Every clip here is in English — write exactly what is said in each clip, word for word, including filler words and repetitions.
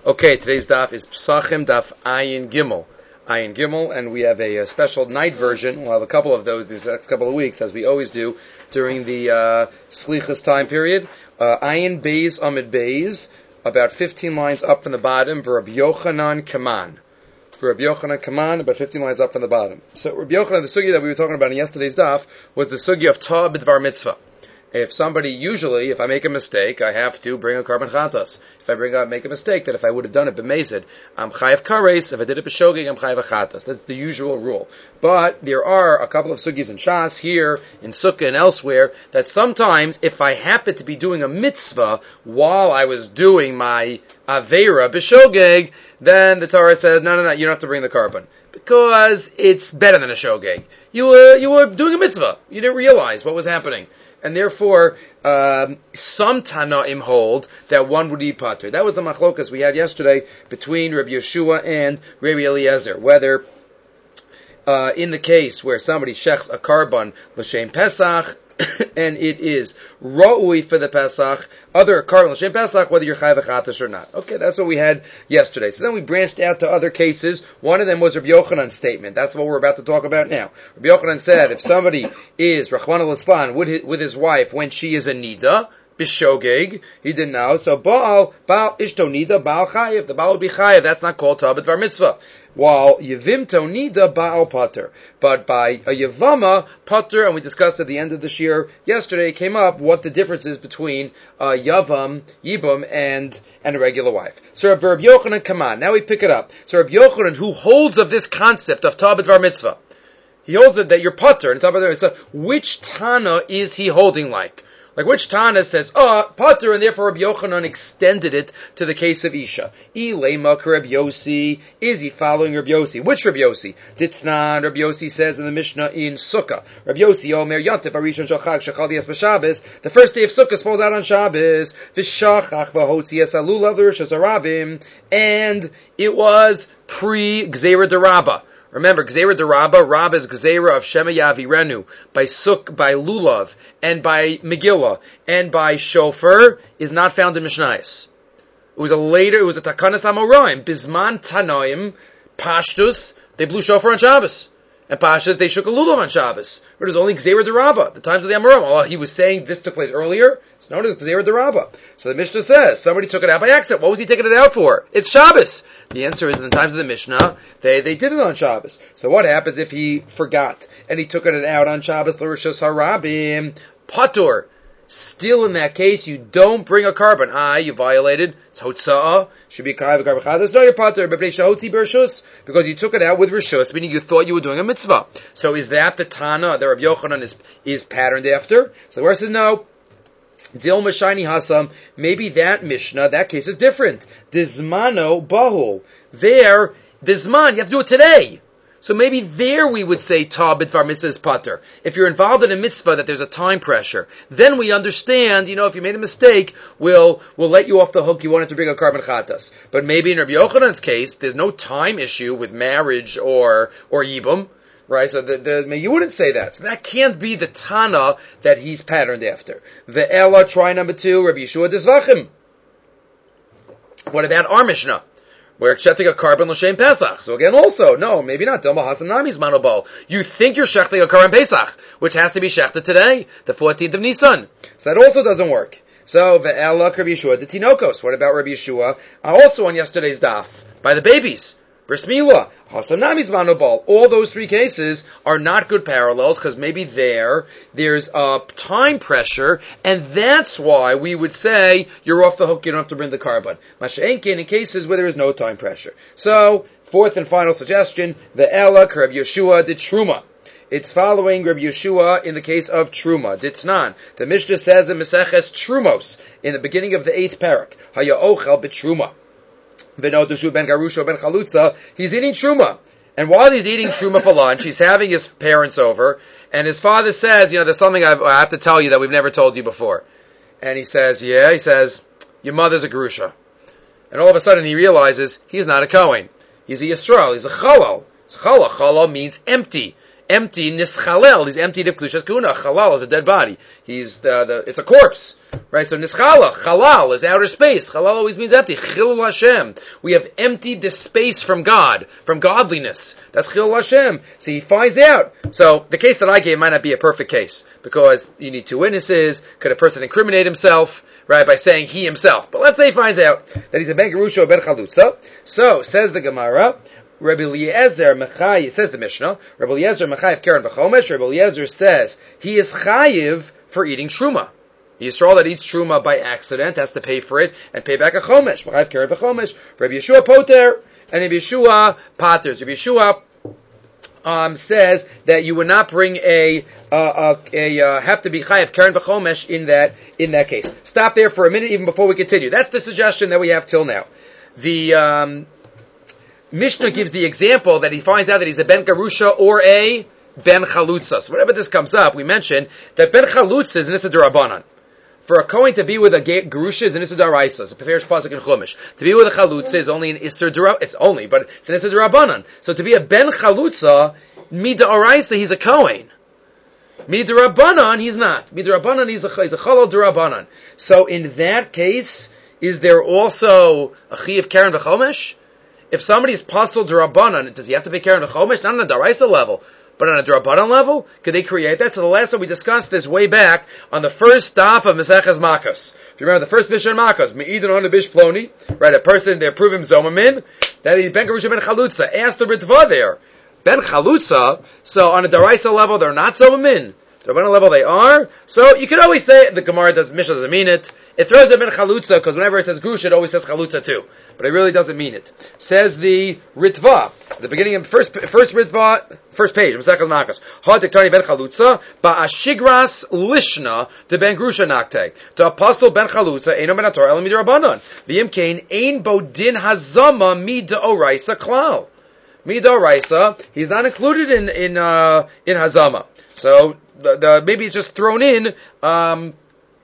Okay, today's daf is Pesachim Daf Ayin Gimel. Ayin Gimel, and we have a, a special night version. We'll have a couple of those these next couple of weeks, as we always do during the uh, Slichas time period. Uh, Ayin Beis Amid Beis, about fifteen lines up from the bottom, for Rabbi Yochanan Kaman. For Rabbi Yochanan Kaman, about fifteen lines up from the bottom. So Rabbi Yochanan, the sugya that we were talking about in yesterday's daf, was the sugya of Ta B'dvar Mitzvah. If somebody, usually, if I make a mistake, I have to bring a carbon chatas. If I bring up, make a mistake, that if I would have done it b'mezid, I'm chayav kares. If I did it b'shogeg, I'm chayav chatas. That's the usual rule. But there are a couple of sugis in Shas here, in Sukkah and elsewhere, that sometimes, if I happen to be doing a mitzvah while I was doing my aveira b'shogeg, then the Torah says, no, no, no, you don't have to bring the carbon. Because it's better than a shogeg. You were, you were doing a mitzvah. You didn't realize what was happening. And therefore, um, some Tanaim hold that one would be pater. That was the machlokas we had yesterday between Rabbi Yeshua and Rabbi Eliezer. Whether, uh, in the case where somebody shechs a carbon l'shem Pesach, and it is ra'ui for the Pesach, other carbon l'shem Pesach, whether you're chayav chatas or not. Okay, that's what we had yesterday. So then we branched out to other cases. One of them was Rabbi Yochanan's statement. That's what we're about to talk about now. Rabbi Yochanan said, if somebody is Rachmana litzlan with his, with his wife when she is a nida, bishogeg, he didn't know. So Baal, Baal ishto nida, Baal chayev. The Baal would be chayev. That's not called ta b'dvar mitzvah. While Yevim Tonida Baal Pater. But by a Yevama Pater, and we discussed at the end of the shir yesterday, came up what the difference is between a Yavam, Yibam, and, and a regular wife. So Rabbi Yochanan, come on, now we pick it up. So Rabbi Yochanan, who holds of this concept of Ta B'dvar Mitzvah, he holds it that you're Pater, and Ta B'dvar Mitzvah, which Tana is he holding like? Like which Tana says, oh, Pater, and therefore Rabbi Yochanan extended it to the case of Isha. Ilema Rabbi Yossi, is he following Rabbi Yossi? Which Rabbi Yossi? Ditznan, Rabbi Yossi says in the Mishnah in Sukkah. Rabbi Yossi, Omer Yontif, Arishon Shachag, Shachal Dias B'Shabbos, the first day of Sukkah falls out on Shabbos, V'shachach v'hotzi es alula v'rishas arabim, and it was pre-Gzeira Derabah. Remember, Gzeira Derabah, Rab is Gzeira of Shema Yavirenu, by Suk, by Lulav, and by Megillah, and by Shofar, is not found in Mishnayos. It was a later, it was a Takanas Amoraim, Bisman Tanoim, Pashtus, they blew Shofar on Shabbos. And Pashtus, they shook a Lulav on Shabbos. But it was only Gzeira Derabah, the times of the Amoraim. Oh, he was saying this took place earlier, it's known as Gzeira Derabah. So the Mishnah says, somebody took it out by accident. What was he taking it out for? It's Shabbos. The answer is, in the times of the Mishnah, they, they did it on Shabbos. So what happens if he forgot, and he took it out on Shabbos, l'rishos harabim, patur? Still in that case, you don't bring a carbon. Ah, you violated. It's hotza'ah. Should be kayav carbon chadas. No, you're patur. Because you took it out with rishus, meaning you thought you were doing a mitzvah. So is that the Tana that Rabbi Yochanan is, is patterned after? So the verse says no. Dil Mashani Hasam, maybe that Mishnah, that case is different. Dizmano Bahul. There, Dizman, you have to do it today. So maybe there we would say Ta B'dvar Mitzvah is Pater. If you're involved in a mitzvah that there's a time pressure, then we understand, you know, if you made a mistake, we'll, we'll let you off the hook, you wanted to bring a carbon chatas. But maybe in Rabbi Yochanan's case, there's no time issue with marriage or, or Yibum. Right, so the, the, you wouldn't say that. So that can't be the Tana that he's patterned after. The Ella, try number two, Rabbi Yeshua Dizvachim. What about our Mishnah? We're accepting a carbon l'shem Pesach. So again, also, no, maybe not. Dilma Hasan Nami's manobal. You think you're shechting a carbon Pesach, which has to be shechted today, the fourteenth of Nisan. So that also doesn't work. So the Ella, Rabbi Yeshua Tinokos. What about Rabbi Yeshua? Also on yesterday's daf, by the babies. Bris Milah, Hasam Nami's manobal. All those three cases are not good parallels because maybe there, there's a time pressure, and that's why we would say you're off the hook, you don't have to bring the carbon. Masha'enkin in cases where there is no time pressure. So, fourth and final suggestion, the Ella, Rabbi Yeshua did Truma. It's following Rabbi Yeshua in the case of Truma. Ditznan. The Mishnah says in Meseches Trumos, in the beginning of the eighth parak, Haya Ochel b'Truma. Ben Garusha ben Chalutza, he's eating truma. And while he's eating truma for lunch, he's having his parents over, and his father says, you know, there's something I've, I have to tell you that we've never told you before. And he says, yeah, he says, your mother's a Garusha. And all of a sudden he realizes he's not a Kohen. He's a Yisrael, he's a Chalal. Chalal, Chalal means empty. empty nischalel. He's emptied of Kedushas Kuna. Chalal is a dead body. He's the, the it's a corpse. Right? So nischala, chalal is outer space. Chalal always means empty. Chilul Hashem. We have emptied the space from God, from godliness. That's Chilul Hashem. So he finds out. So the case that I gave might not be a perfect case, because you need two witnesses. Could a person incriminate himself, right, by saying he himself? But let's say he finds out that he's a ben gerusha or ben chalutza. So, says the Gemara, Rabbi Eliezer Mechai, says the Mishnah, Rabbi Eliezer Mechayiv Keren v'chomesh. Rabbi Eliezer says he is chayiv for eating truma. Yisrael that eats truma by accident has to pay for it and pay back a chomesh. Mechayiv Keren v'chomesh. Rabbi Yeshua poter, and Rabbi Yeshua paters. Rabbi Yeshua um, says that you would not bring a uh, a, a uh, have to be chayiv Keren v'chomesh in that in that case. Stop there for a minute, even before we continue. That's the suggestion that we have till now. The um, Mishnah gives the example that he finds out that he's a ben garusha or a ben chalutza. So whenever this comes up, we mention that ben chalutza is an issa d'Rabbanan. For a Kohen to be with a garusha is an issa d'Oraisa. It's a Peferish pasuk in Chumash. To be with a chalutza is only an issa d'Rabbanan. It's only, but it's an issa d'Rabbanan. So to be a ben chalutza, mi d'Oraisa, he's a Kohen. Mi d'Rabbanan, he's not. Mi d'Rabbanan, he's a he's a chalal d'Rabbanan. So in that case, is there also a chiyuv Keren v'chomesh? If somebody is pasul d'Rabbanan, does he have to pay Keren v'chomesh? Not on a d'Oraisa level, but on a d'Rabbanan level? Could they create that? So the last time we discussed this way back on the first daf of Maseches Makos. If you remember the first Mishnah in Makos, Me'idin on the Bish Ploni, right, a person, they approve him Zomamin, that he's Ben Gerusha Ben Chalutza. Ask the Ritva there. Ben Chalutza, so on a d'Oraisa level, they're not Zomamin. D'Rabbanan level they are. So you could always say, the Gemara does, Mishnah doesn't mean it. It throws it Ben Chalutza, because whenever it says Grusha, it always says Chalutza too. But it really doesn't mean it. Says the Ritva, at the beginning of the first, first Ritva, first page, Masechah Makos. Ha Tiktani Ben Chalutza, Ba'ashigras Lishna, de Ben Grusha Nakte. The apostle Ben Chalutza, Eino Ben Ator, Elam Midrabanan. V'im Kain, Ein Bo Din Hazama, Mi D'Oraisa Klal. Mi D'Oraisa, he's not included in, in, uh, in Hazama. So, the, the, maybe it's just thrown in, um,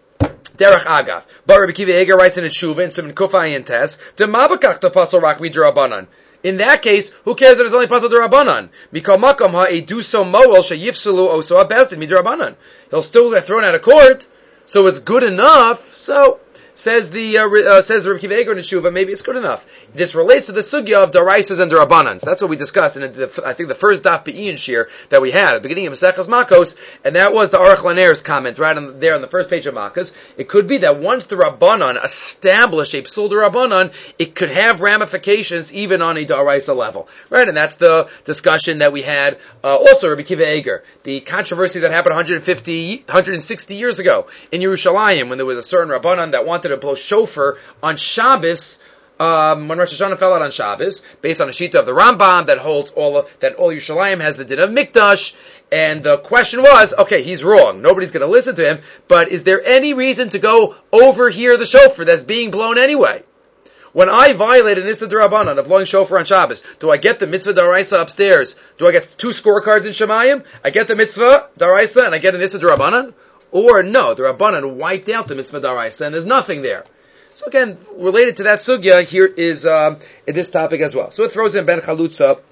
Derech Agav. But Rabbi Kiva Eger writes in a Tshuva, in Siman Kuf Ayin Tes, the Mabakach the Pasal Rak Midrabanan. In that case, who cares that it's only Pasal D'Rabbanan? Mikol Makom Ha Eduso Moel Sheyifsulu Oso Abestin Midrabanan. He'll still get thrown out of court, so it's good enough. So says the uh, uh, says Rabbi Kiva Eger in Tshuva, maybe it's good enough. This relates to the sugya of D'Oraisas and D'Rabbanans. That's what we discussed in the, I think the first daf be'in shir that we had at the beginning of Maseches Makos, and that was the Aruch Laner's comment right on, there on the first page of Makos. It could be that once the Rabbanan establish a psul D'Rabbanan, it could have ramifications even on a D'Oraisa level, right? And that's the discussion that we had. Uh, also, Rabbi Kiva Eger, the controversy that happened one hundred fifty, one hundred sixty years ago in Yerushalayim when there was a certain Rabbanan that wanted to blow shofar on Shabbos. Um, when Rosh Hashanah fell out on Shabbos, based on a shita of the Rambam that holds all of, that all Yerushalayim has the din of Mikdash, and the question was, okay, he's wrong. Nobody's going to listen to him, but is there any reason to go overhear the shofar that's being blown anyway? When I violate an Issa D'Rabbanan of blowing shofar on Shabbos, do I get the mitzvah D'Oraisa upstairs? Do I get two scorecards in Shemayim? I get the mitzvah D'Oraisa and I get an Issa D'Rabbanan? Or no, the Rabbanan wiped out the mitzvah D'Oraisa and there's nothing there. So again, related to that sugya, here is um, in this topic as well. So it throws in Ben Chalutza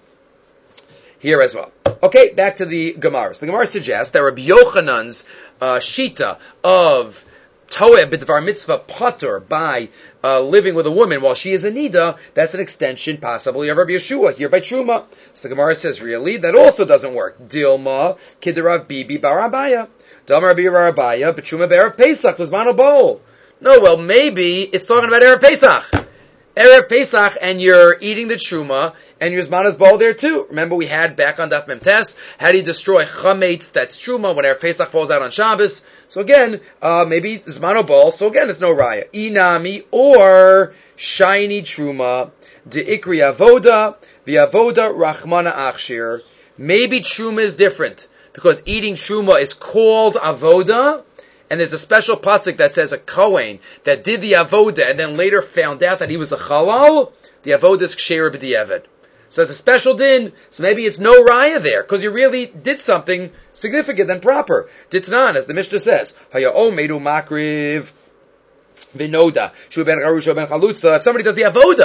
here as well. Okay, back to the Gemara. So the Gemara suggests that Rabbi Yochanan's uh, shita of Toeh b'dvar mitzvah patur by uh, living with a woman while she is a nida, that's an extension possibly of Rabbi Yeshua here by Truma. So the Gemara says, really, that also doesn't work. Dilma kidarav bibi barabaya. Dilma Rabbi barabaya b'truma b'erev Pesach l'zman bowl. No, well, maybe it's talking about Erev Pesach. Erev Pesach, and you're eating the Truma, and your Zmanas Bowl there too. Remember we had back on Daf Mem Tes, how do you destroy Chametz, that's Truma, when Erev Pesach falls out on Shabbos. So again, uh, maybe Zmano Bowl, so again, it's no Raya. Inami, or Shiny Truma, De'ikri Avoda, V'Avoda Rachmana Achshir. Maybe Truma is different, because eating Truma is called Avoda, and there's a special pasuk that says a Kohen that did the avoda and then later found out that he was a halal, the avoda is ksheira b'diavad. So it's a special din, so maybe it's no raya there, because you really did something significant and proper. Ditnan, as the Mishnah says, Haya omedu makriv v'noda, shu ben garusha ben chalutza. If somebody does the avoda,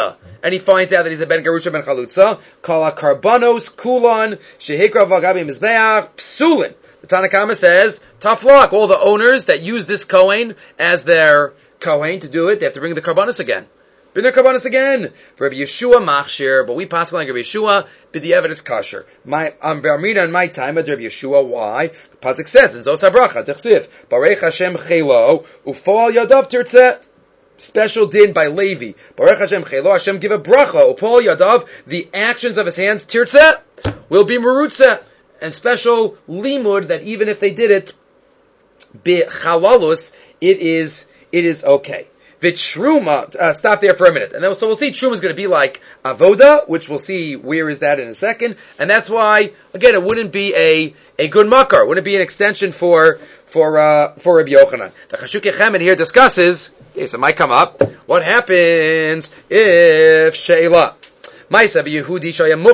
and he finds out that he's a ben Garusha ben Chalutza, Kala Karbanos Kulan Shehikra Vagabi Mizbeach Psulin. The Tanna Kama says, tough luck. All the owners that use this Kohen as their Kohen to do it, they have to bring the Karbanos again. Bring the Karbanos again. For Rabbi Yeshua Machshir, but we pass like Rabbi Yeshua, B'di'evet is kosher. My, I'm Vermina in my time at Rabbi Yeshua, why? The Pasuk says, in Zos HaBracha, Techsiv, Barech Hashem Chelo, Ufal Yadav Tirtzeh. Special din by Levi. Baruch Hashem Chelo, Hashem give a bracha, Upol Yadav, the actions of his hands, Tirtzeh, will be Merutzeh. And special limud that even if they did it bichalalus, it is it is okay. Vitruma, uh, stop there for a minute, and then so we'll see truma is going to be like avoda, which we'll see where is that in a second, and that's why again it wouldn't be a a good makar, it wouldn't be an extension for for uh, for Rabbi Yochanan. The Chashukei Chemed here discusses. Yes, it might come up. What happens if sheila? And he was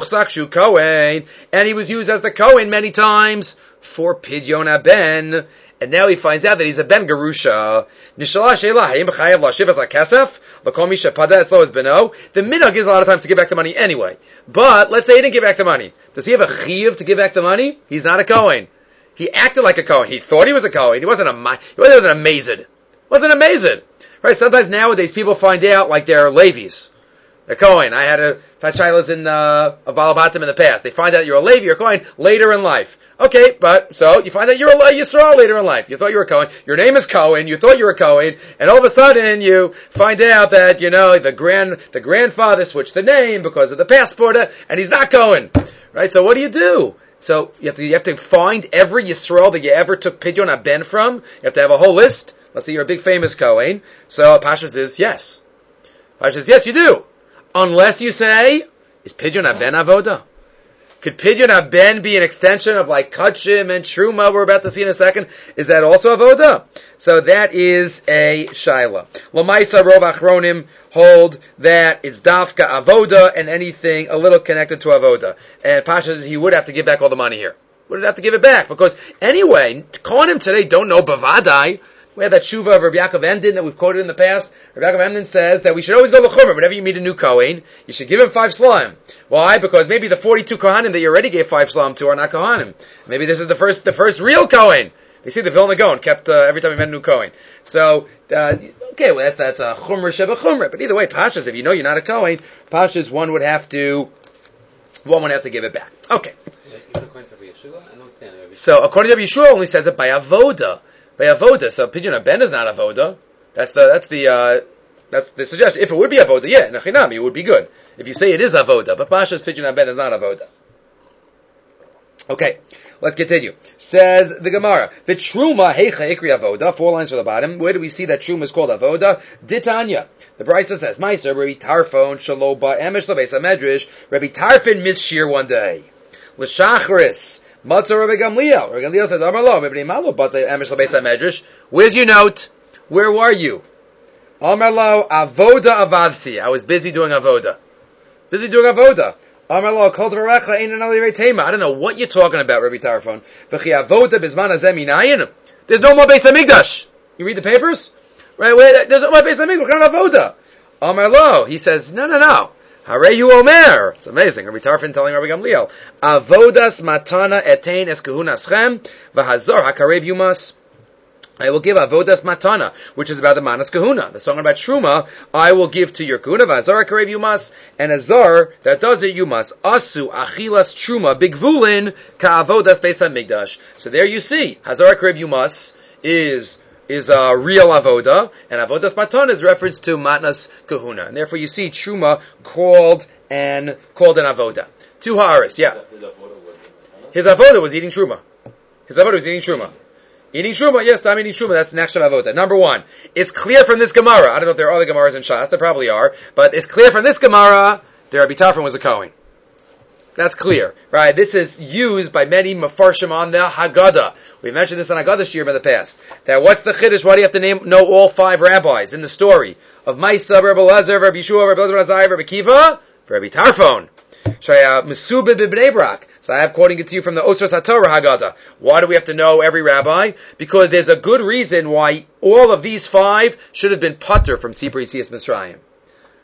used as the Kohen many times for Pidyon Ben, and now he finds out that he's a Ben Garusha. The minhag is a lot of times to give back the money anyway. But let's say he didn't give back the money. Does he have a chiyuv to give back the money? He's not a Kohen. He acted like a Kohen. He thought he was a Kohen. He wasn't a he wasn't amazed. Wasn't amazed. Right? Sometimes nowadays people find out like they're Levis. A Kohen. I had a Fatshilas in uh, a Balabatim in the past. They find out you're a Levi, you're a Kohen later in life. Okay, but so you find out you're a Yisrael later in life. You thought you were a Kohen. Your name is Kohen. You thought you were a Kohen, and all of a sudden you find out that you know the grand the grandfather switched the name because of the passport, and he's not Kohen. Right? So what do you do? So you have to you have to find every Yisrael that you ever took Pidyon Ben from. You have to have a whole list. Let's say you're a big famous Kohen. So Pasha says yes. Pasha says yes, you do. Unless you say, is Pidyon Ben avoda? Could Pidyon Ben be an extension of like Kachim and Truma we're about to see in a second? Is that also avoda? So that is a shaila. Lamaisa Rov Achronim hold that it's dafka avoda and anything a little connected to avoda. And Pasha says he would have to give back all the money here. Would have to give it back because anyway, Kohanim today don't know bavadai. We have that shuva of Rabbi Yaakov Emden that we've quoted in the past. Rabbi Yaakov Emden says that we should always go l'chumrah. Whenever you meet a new Kohen, you should give him five slime. Why? Because maybe the forty-two Kohanim that you already gave five slime to are not Kohanim. Maybe this is the first the first real Kohen. They see the Vilna Gaon kept uh, every time we met a new Kohen. So, uh, okay, well that's, that's a chumrah sheba chumrah. But either way, Pashas, if you know you're not a Kohen, Pashas, one would have to, one would have to give it back. Okay. So, according to Rabbi Yeshua, only says it by avoda. By avoda, so Pidyon Ben is not avoda. That's the that's the uh, that's the suggestion. If it would be avoda, yeah, nachinami, it would be good. If you say it is avoda, but Pasha's Pidyon Ben is not avoda. Okay, let's continue. Says the Gemara, V'truma heicha ikri avoda. Four lines from the bottom. Where do we see that truma is called avoda? Ditanya. The Brisa says, Ma'aser Rabbi Tarfon shaloba emesh labeis hamedrash. Rabbi Tarfon missed shir one day. L'shachris. Matzah Rabbi Gamliel. Rabbi Gamliel says, Amar lo, Rabbi Malo, but the Amish Labeis HaMedrash. Where's your note? Where were you? Amar lo, Avoda Avadsi. I was busy doing Avoda. Busy doing Avoda. Amar lo, Kol Dvarecha Ein Anali Reitema. I don't know what you're talking about, Rabbi Tarfon. V'chi Avoda Bizman Hazeh Minayin. There's no more Beis HaMikdash. You read the papers? Right, wait, there's no more Beis HaMikdash. What kind of Avoda? Amar lo, he says, no, no, no. Hareyu Omer. It's amazing. Rabbi Tarfon telling Rabbi Gamliel, Avodas matana etein es kahunaschem v'hazor hakarev yumas. I will give avodas matana, which is about the manas kahuna. The song about Truma, I will give to your kahuna v'hazor hakarev yumas, and azor that does it yumas. Asu achilas Truma bigvulin ka'avodas beis hamikdash. So there you see, hazor hakarev yumas is is a uh, real avoda, and avodas matan is reference to matnas kahuna, and therefore you see truma called and called an avoda. Two ha'aris, yeah. His avoda was eating truma. His avoda was eating truma. Eating truma, yes, I'm eating truma. That's next avoda. Number one, it's clear from this Gemara. I don't know if there are other Gemaras in Shas. There probably are, but it's clear from this Gemara that Rabbi Tarfon was a Kohen. That's clear, right? This is used by many mafarshim on the Haggadah. We mentioned this on Haggadah Shirim in the past. That what's the chiddush? Why do you have to name know all five rabbis in the story of Maisa, Rabbi Elazar, Rabbi Yeshua, Rabbi Elazar, Rabbi Rabbi Kiva, Rabbi Tarfon? Shaya Mesubed b'Bnei Brak. So I am quoting it to you from the Osros HaTorah Haggadah. Why do we have to know every rabbi? Because there's a good reason why all of these five should have been patur from Sipur Yetzias Mitzrayim.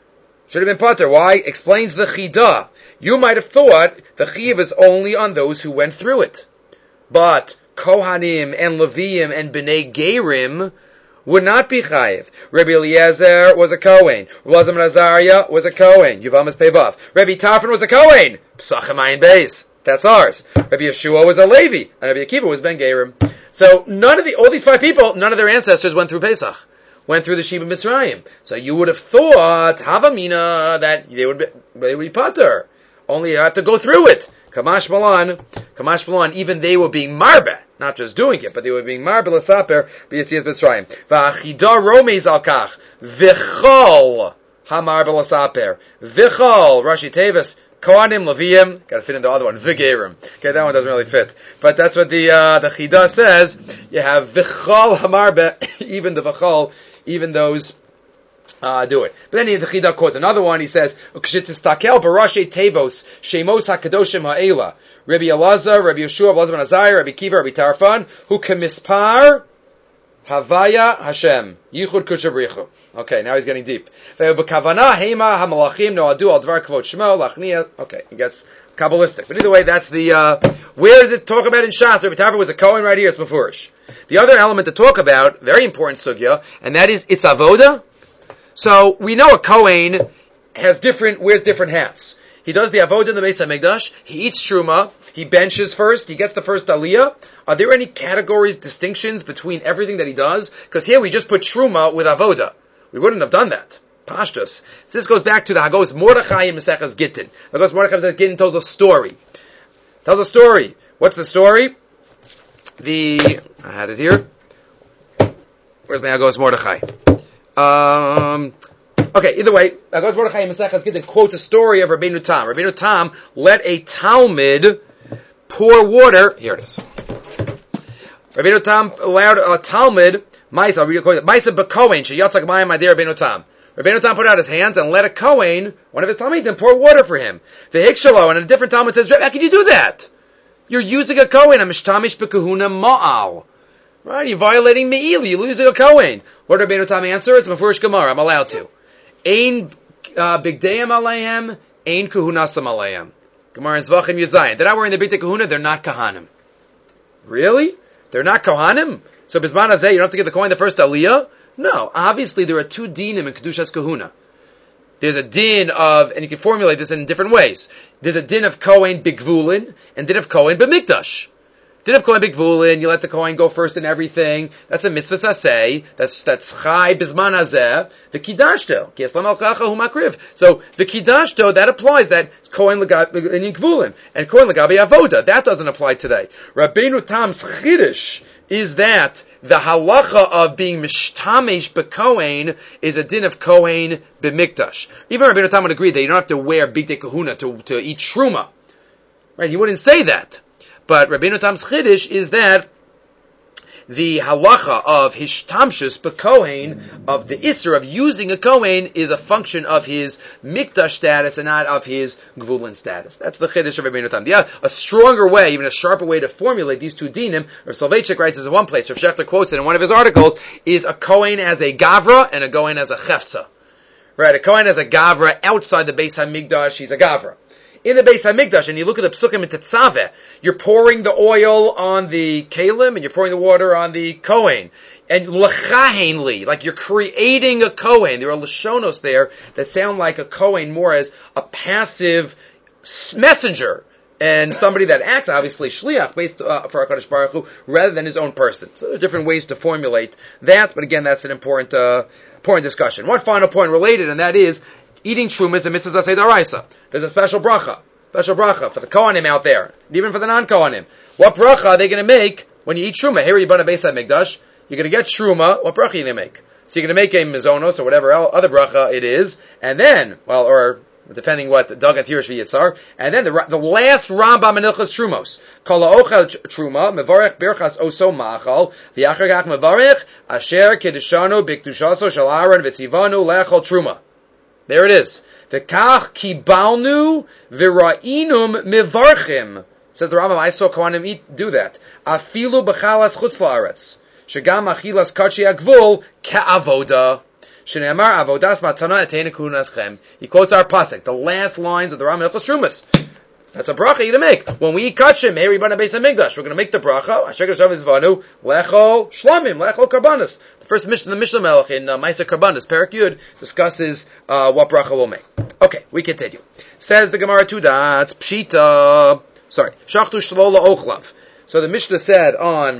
Should have been pater. Why? Explains the chidah. You might have thought the chiyuv is only on those who went through it. But Kohanim and Leviim and Bnei Gerim would not be chayiv. Rabbi Eliezer was a Kohen. Rabbi Elazar Azariah was a Kohen. Yuvamas Pevav. Rabbi Tarfon was a Kohen. Psachim Ayin Beis. That's ours. Rabbi Yeshua was a Levi. And Rabbi Akiva was Ben Gerim. So none of the, all these five people, none of their ancestors went through Pesach. Went through the Sheba Mitzrayim. So you would have thought, Havamina, that they would be, they would be pater. Only you have to go through it. Kamash Malan, Kamash Malan, even they were being marbe, not just doing it, but they were being marbe l'saper b'yetzias Mitzrayim. V'achida romez al kach, v'chol ha-marbe l'saper, v'chol, Rashi Tevis, Kohanim, Leviim, gotta fit in the other one, v'gerim. Okay, that one doesn't really fit. But that's what the, uh, the Chida says. You have v'chol ha-marbe, even the v'chol, even those Uh, do it. But then the Chida quotes another one. He says, "Ukshitistakel barashe tevos shemos hakadoshim ha'ela." Rabbi Elazar, Rabbi Yeshua, Rabbi Elazar ben Azariah, Rabbi Kiva, Rabbi Tarfon, who kemispar Havaya Hashem Yichud Kushabrichu. Okay, now he's getting deep. Bekavana hema hamalachim noadu al dvar kvod shmo lachnia. Okay, he gets kabbalistic. But either way, that's the uh, where does it talk about in Shas? Rabbi Tarfon was a Kohen right here. It's mafurish. The other element to talk about, very important sugya, and that is it's avoda. So we know a Kohen has different, wears different hats. He does the avodah in the Beis HaMikdash. He eats truma. He benches first. He gets the first aliyah. Are there any categories, distinctions between everything that he does? Because here we just put truma with avodah. We wouldn't have done that. Pashtus. So this goes back to the Hagos Mordechai in Maseches Gittin. Hagos Mordechai in Maseches Gittin tells a story. Tells a story. What's the story? The I had it here. Where's my Hagos Mordechai? Um, okay, either way, Hagos Mordechai in Maseches Gittin quotes a story of Rabbeinu Tam. Rabbeinu Tam let a Talmud pour water. Here it is. Rabbeinu Tam allowed a Talmud, Maisa, I'll read it, Maisa B'Kohen, Sheyatzak Mayim Adei Rabbeinu Tam. Rabbeinu Tam put out his hands and let a Kohen, one of his Talmidim, pour water for him. The Hikshalo, and a different Talmud says, how can you do that? You're using a Kohen, a Mishtamish B'Kahuna Ma'al. Right, you're violating Me'il, you're losing a Kohen. What did Rabbeinu Tam answer? It's Mefurish Gemara, I'm allowed to. Ein Bigdeim Aleihem, Ein Kahunasam Aleihem. Gemara in Zvachim Yuzayim. They're not wearing the Bigdei Kahuna, they're not Kahanim. Really? They're not Kohanim? So Bizman Hazeh, you don't have to give the Kohen the first Aliyah? No. Obviously, there are two dinim in Kedushas Kahuna. There's a din of, and you can formulate this in different ways. There's a din of Kohen Bigvulin, and din of Kohen B'Mikdash. Din of Kohen Bigvulin, you let the Kohen go first in everything. That's a mitzvah saseh. That's, that's chai bizman hazeh. The Kidashto. Ki eslam al kacha hu makriv. So, the Kidashto, that applies, that Kohen Legabi in Gvulin. And Kohen Legabi Avoda. That doesn't apply today. Rabbeinu Tam's Chiddush is that the halacha of being mishtamesh b'Kohen is a din of Kohen b'Mikdash. Even Rabbeinu Tam would agree that you don't have to wear Bigdei Kahuna to, to eat Truma. Right? He wouldn't say that. But Rabbeinu Tam's Chiddush is that the halacha of hishtamshus b'Kohen, of the isser of using a Kohen, is a function of his mikdash status and not of his gvulin status. That's the Chiddush of Rabbeinu Tam. Yeah, a stronger way, even a sharper way to formulate these two dinim, or Soloveitchik writes this in one place, or Schechter quotes it in one of his articles, is a Kohen as a gavra and a Kohen as a chefza. Right, a Kohen as a gavra outside the Beis HaMikdash, he's a gavra. In the Beis HaMikdash, and you look at the Psukim in Tetzaveh, you're pouring the oil on the Kalim, and you're pouring the water on the Kohen. And L'chahenli, like you're creating a Kohen. There are Lashonos there that sound like a Kohen more as a passive messenger, and somebody that acts, obviously, Shliach, based uh, for HaKadosh Baruch Hu, rather than his own person. So there are different ways to formulate that, but again, that's an important, uh, important discussion. One final point related, and that is, eating truma is a mitzvah zasei daraisa. There's a special bracha, special bracha for the kohanim out there, and even for the non-kohanim. What bracha are they going to make when you eat truma? Here you bought a Beis HaMikdash, you're going to get truma. What bracha are you going to make? So you're going to make a mizonos or whatever other bracha it is, and then, well, or depending what dagat tirish v'yitzar, and then the the last Rambam in Ilchos Trumos, kol ha'ochel truma mevarech birchas oso ma'achal v'yachar kach mevarech asher kedishanu b'kedushaso shel Aaron v'tzivanu le'achol truma. There it is. V'kach kibalnu v'ra'inum mivarchim. Says the Rambam, I saw Kohanim eat, do that. Afilu b'chalas chutz la'aretz. Shegam achilas kachi agvul ka'avoda. Shneamar avodas matana etena kunaschem. He quotes our pasuk, the last lines of the Ram Hilchos Trumas. That's a bracha you to make. When we eat kachim, hey, we bana beis hamikdash. We're going to make the bracha. Asher Hashem v'zvanu lechol shlamim, lechol karbanos. The first mission, the Mishnah Melech in uh, Ma'aser Karbanos, Perek Yud, discusses uh, what bracha we'll make. Okay, we continue. Says the Gemara two dots, pshita. Sorry, shachtu shlola ochlav. So the Mishnah said on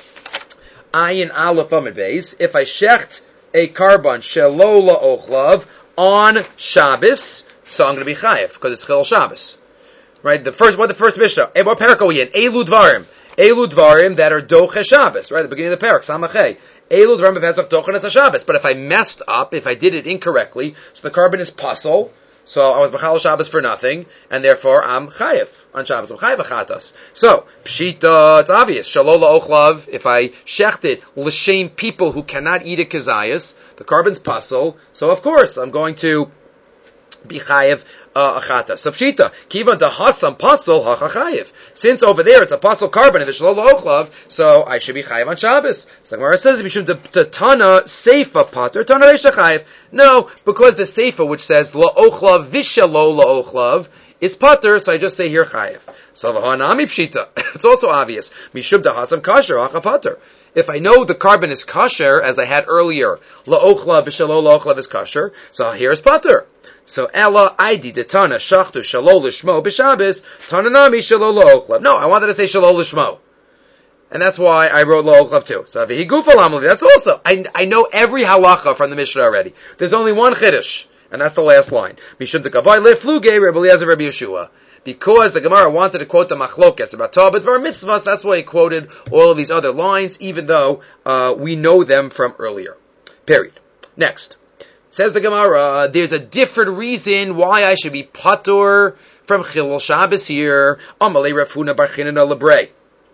Ayin Aleph Amid Beis, if I shecht a karban shlola ochlav on Shabbos, so I'm going to be chayev because it's chil Shabbos. Right? The first, what the first Mishnah? What parak are we in? Elu dvarim. Elu dvarim that are doche Shabbos. Right? The beginning of the parak, samachay. Elu dvarim b'pesach dochen es Shabbos. But if I messed up, if I did it incorrectly, so the carbon is puzzle, so I was b'chal Shabbos for nothing, and therefore I'm chayev on Shabbos. I'm chayev achatas. So, pshita, it's obvious. Shalola ochlav, if I shecht it, l'shem people who cannot eat a kezayas, the carbon's puzzle, so of course I'm going to be chayev achata. So pshita, kiva da hasam pasol hachachayev. Since over there it's a pasol carbon and it's shlola ochlav, so I should be chayev on Shabbos. So Gemara says, "Mishum the tana seifa pater tana reisha chayev." No, because the seifa which says la ochlav vishalo la ochlav is pater, so I just say here chayev. So v'hanami pshita. It's also obvious. Mishum da hasam kasher hacha pater. If I know the carbon is kasher, as I had earlier, la ochlav vishalo la ochlav is kasher, so here is pater. So Ella Aidi de Tana Shachtu Shalol Lishmo B'Shabbos Tananami Shalol Ochlav. No, I wanted to say Shalol Lishmo, and that's why I wrote Lo Ochlav too. So V'Higufa Lamli. That's also I I know every halacha from the Mishnah already. There's only one chiddush, and that's the last line. Mishum Dekavai Lefluge Rabbi Eliezer Rabbi Yeshua. Because the Gemara wanted to quote the Machlokes about Torah B'Dvar Mitzvahs, that's why he quoted all of these other lines, even though uh, we know them from earlier. Period. Next. Says the Gemara, there's a different reason why I should be patur from Chilul Shabbos here. Amalei Rafuna Bar Chinana Lebrei.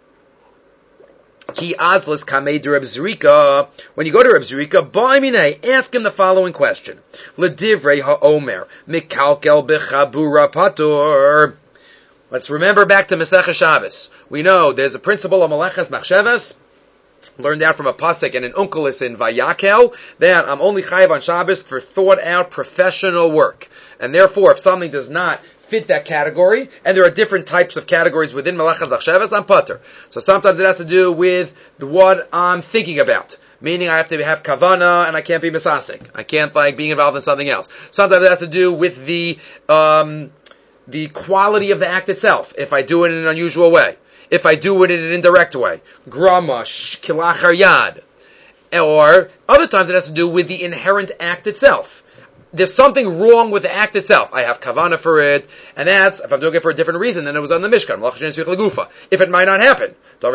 Ki Azlas Kamei de Reb Zrika. When you go to Reb Zrika, Ba'imine, ask him the following question. Ledivrei ha'omer, Mikalkel Bechabura Patur. Let's remember back to Masechah Shabbos. We know there's a principle of Maleches Machshavas, learned out from a pasuk and an unkelis in Vayakel, that I'm only chayiv on Shabbos for thought out professional work. And therefore, if something does not fit that category, and there are different types of categories within Malachas Machshavas, I'm patur. So sometimes it has to do with the, what I'm thinking about. Meaning I have to have kavana and I can't be misasik. I can't like being involved in something else. Sometimes it has to do with the, um, the quality of the act itself, if I do it in an unusual way. If I do it in an indirect way, gramash, kilachar yad, or other times it has to do with the inherent act itself. There's something wrong with the act itself. I have kavana for it, and that's, if I'm doing it for a different reason than it was on the Mishkan, if it might not happen,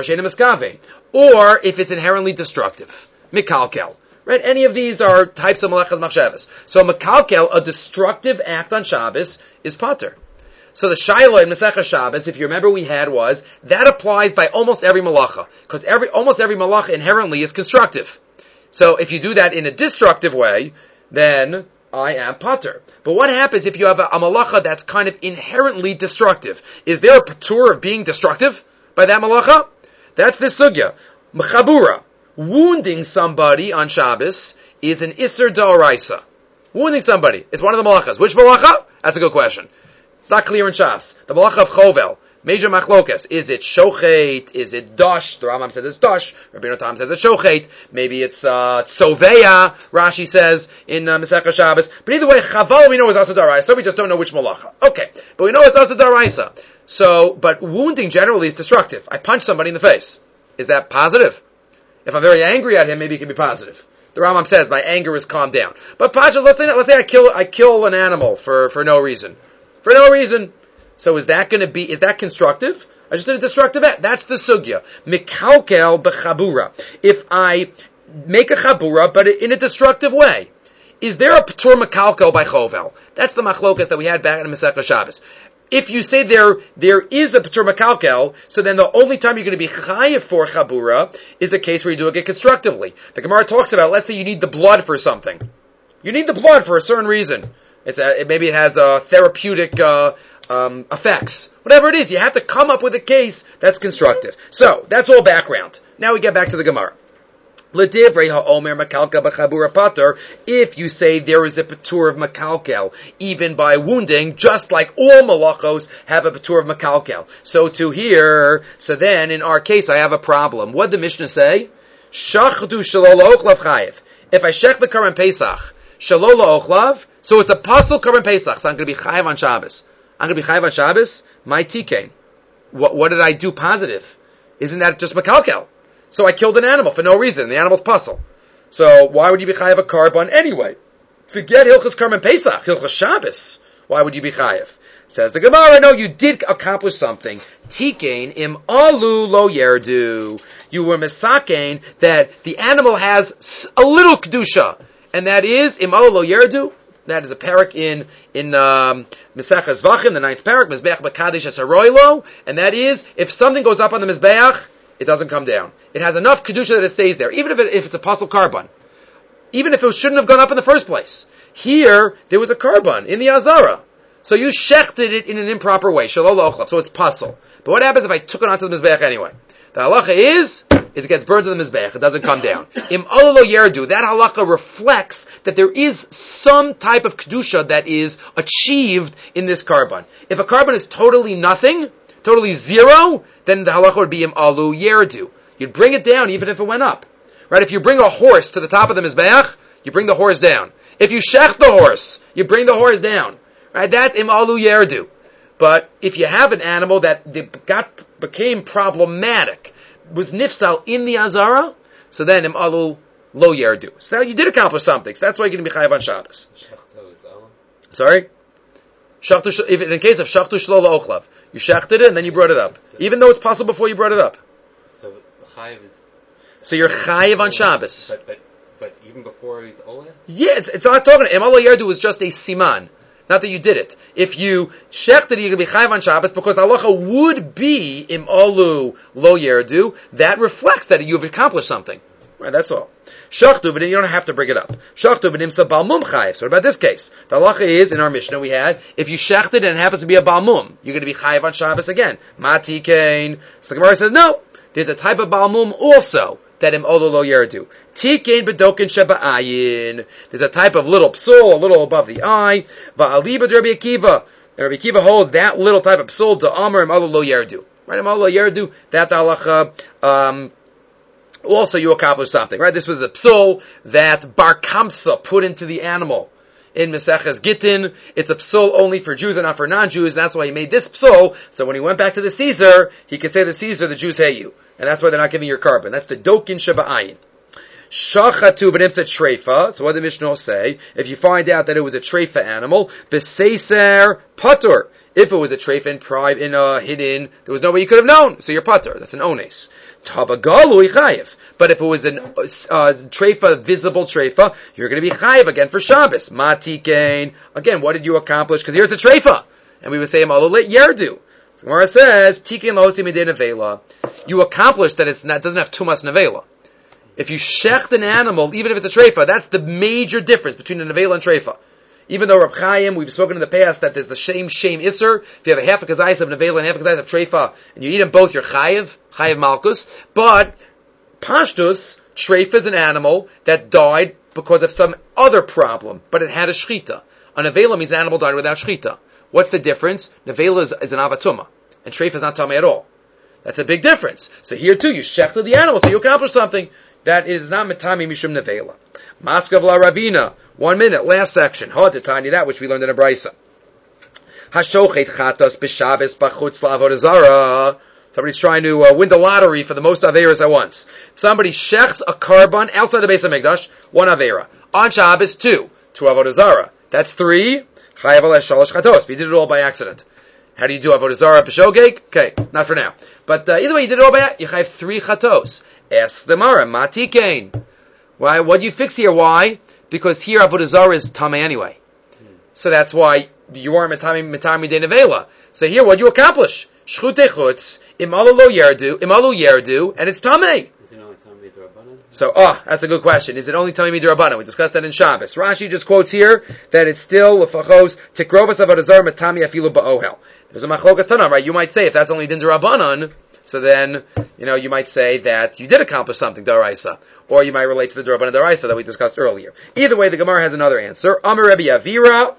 or if it's inherently destructive, mikalkel. Right? Any of these are types of malachas machshavas. So mikalkel, a destructive act on Shabbos, is pater. So the Shaila in Masechah Shabbos, if you remember we had, was, that applies by almost every malacha. Because every, almost every malacha inherently is constructive. So if you do that in a destructive way, then I am pater. But what happens if you have a, a malacha that's kind of inherently destructive? Is there a patur of being destructive by that malacha? That's the sugya. Mechabura. Wounding somebody on Shabbos is an Isser D'Oraisa. Wounding somebody. It's one of the malachas. Which malacha? That's a good question. It's not clear in Shas. The malacha of Chovel, major machlokas. Is it shochet? Is it dosh? The Rambam says it's dosh. Rabbi Notam says it's shochet. Maybe it's uh, tzoveya, Rashi says in uh, Masechah Shabbos. But either way, chaval we know is also daraisa, so we just don't know which malacha. Okay, but we know it's also daraisa. So, but wounding generally is destructive. I punch somebody in the face. Is that positive? If I'm very angry at him, maybe it can be positive. The Rambam says my anger is calmed down. But Pasha, let's say let's say I kill I kill an animal for, for no reason. For no reason. So is that going to be, is that constructive? I just did a destructive act. That's the sugya. Mikalkel b'chabura. If I make a chabura, but in a destructive way, is there a patur mikalkel by chovel? That's the machlokas that we had back in Masechah Shabbos. If you say there there is a patur mikalkel, so then the only time you're going to be chayiv for chabura is a case where you do it constructively. The Gemara talks about, let's say you need the blood for something. You need the blood for a certain reason. It's a, maybe it has a therapeutic uh, um, effects. Whatever it is, you have to come up with a case that's constructive. So, that's all background. Now we get back to the Gemara. L'divrei ha'omer makalkel b'chabura pater, if you say there is a patur of makalkel, even by wounding, just like all malachos have a patur of makalkel. So to here, so then in our case I have a problem. What did the Mishnah say? Shachdu shalol ochlav chayiv. If I shech the Karban Pesach, shalol ochlav, so it's a pasul Karban Pesach, so I'm going to be chayiv on Shabbos. I'm going to be chayiv on Shabbos? My tikain. What, what did I do positive? Isn't that just makalkel? So I killed an animal for no reason. The animal's puzzle. So why would you be chayav a karban anyway? Forget Hilchas Karban Pesach, Hilchas Shabbos. Why would you be chayav? Says the Gemara, no, you did accomplish something. Tikain im alu lo yerdu. You were misakein that the animal has a little kedusha, and that is im alu lo yerdu. That is a parak in in um, Mesechas Zvachim, the ninth parak, Mizbeach b'kadesh esaroilo, and that is if something goes up on the mizbeach, it doesn't come down. It has enough kedusha that it stays there, even if it, if it's a pasul karban, even if it shouldn't have gone up in the first place. Here there was a karban in the azara, so you shechted it in an improper way, shalol ochlav, so it's pasul. But what happens if I took it onto the mizbeach anyway? The halacha is, is it gets burned to the mizbeach, it doesn't come down. Im alolo yerdu, that halacha reflects that there is some type of kedusha that is achieved in this karban. If a karban is totally nothing, totally zero, then the halacha would be im alu yerdu. You'd bring it down even if it went up. Right? If you bring a horse to the top of the mizbeach, you bring the horse down. If you shech the horse, you bring the horse down. Right? That's im alu yerdu. But if you have an animal that got became problematic, was nifsal in the azara, so then im alu lo yerdu. So now you did accomplish something. So that's why you're going to be chayav on Shabbos. Sorry? Shachtu, if in the case of shachtu shlo ochlav, you shechted it and then you brought it up, even though it's possible before you brought it up. So the chayav is. So you're chayav on Shabbos. But but but even before he's olah. Yeah, it's, it's not talking. Im alu yerdu is just a siman. Not that you did it. If you shechted it, you're going to be chayav on Shabbos because the halacha would be im alu lo yerdu. That reflects that you've accomplished something. Right, that's all. Shachtu, but you don't have to bring it up. Shachtu v'nimsa balmum chayiv. So what about this case? The halacha is, in our Mishnah we had, if you shechted and it happens to be a balmum, you're going to be chayiv on Shabbos again. Mati kain. So the Gemara says, no. There's a type of balmum also that im olu lo yerdu. Tikain bedokin sheba'ayin. There's a type of little psul, a little above the eye. Va'aliba de Rabbi Akiva. And Rabbi Akiva holds that little type of psul to amar im olu lo yerdu. Right, im olu lo yerdu, that the halacha, um, also you accomplish something, right? This was the psul that Bar Kamsa put into the animal in Meseches Gittin. It's a psul only for Jews and not for non-Jews. That's why he made this psul. So when he went back to the Caesar, he could say to the Caesar, the Jews hate you. And that's why they're not giving your carbon. That's the dokin shaba'ayin. Shachatu b'nimtzat shreifa. So what did the Mishnah say? If you find out that it was a treifa animal, b'seiser patur. If it was a treifa in private, in uh, hidden, there was no way you could have known. So you're patur. That's an ones. Tabagalu chayiv. But if it was an uh, treifa, visible treifa, you're going to be chayiv again for Shabbos. Matikain. Again, what did you accomplish? Because here's a treifa. And we would say, Malalit yerdu. The Gemara says, Tikain lo'otzi midei nevela. You accomplished that it's not, it doesn't have tumas nevela. If you shecht an animal, even if it's a treifa, that's the major difference between a nevela and treifa. Even though Reb Chaim, we've spoken in the past that there's the same shame isser. If you have a half a kazayis of nevela and half a kazayis of treifa, and you eat them both, you're chayiv, chayiv malkus. But pashtus, treifa is an animal that died because of some other problem, but it had a shchita. A nevela means an animal died without shchita. What's the difference? Nevela is, is an avatuma, and treifa is not tummy at all. That's a big difference. So here too, you shechted the animal, so you accomplish something. That is not metami mishum nevela. Maskav la Ravina. One minute, last section. Ha titani, that which we learned in a brisa. Hashochet chatas b'shabbos b'chutz la'avodah zarah. Somebody's trying to uh, win the lottery for the most averas at once. If somebody shechs a karban outside the Beis HaMikdash, one avera. On Shabbos, two. Two avodah zarah. That's three. Chayav al shalosh chatos. He did it all by accident. How do you do avodah zarah b'shogeg? Okay, not for now. But uh, either way, you did it all by you have three chatos. Ask the Mara, matikain. Why? What do you fix here? Why? Because here avodah zarah is tamei anyway. So that's why you weren't metami metami de nevela. So here, what do you accomplish? Shchute chutz imalu lo yerdu imalu yerdu, and it's tamei. Is it only tamei d'Rabbanan? So, oh, that's a good question. Is it only tamei d'Rabbanan? We discussed that in Shabbos. Rashi just quotes here that it's still lefachos tikrovas avodah zarah metami afilu ba'ohel. There's a machlokas tanam, right? You might say if that's only din d'Rabbanan, so then, you know, you might say that you did accomplish something, Daraisa. Or you might relate to the Drabanan Daraisa that we discussed earlier. Either way, the Gemara has another answer. Amar Rebbe Avira,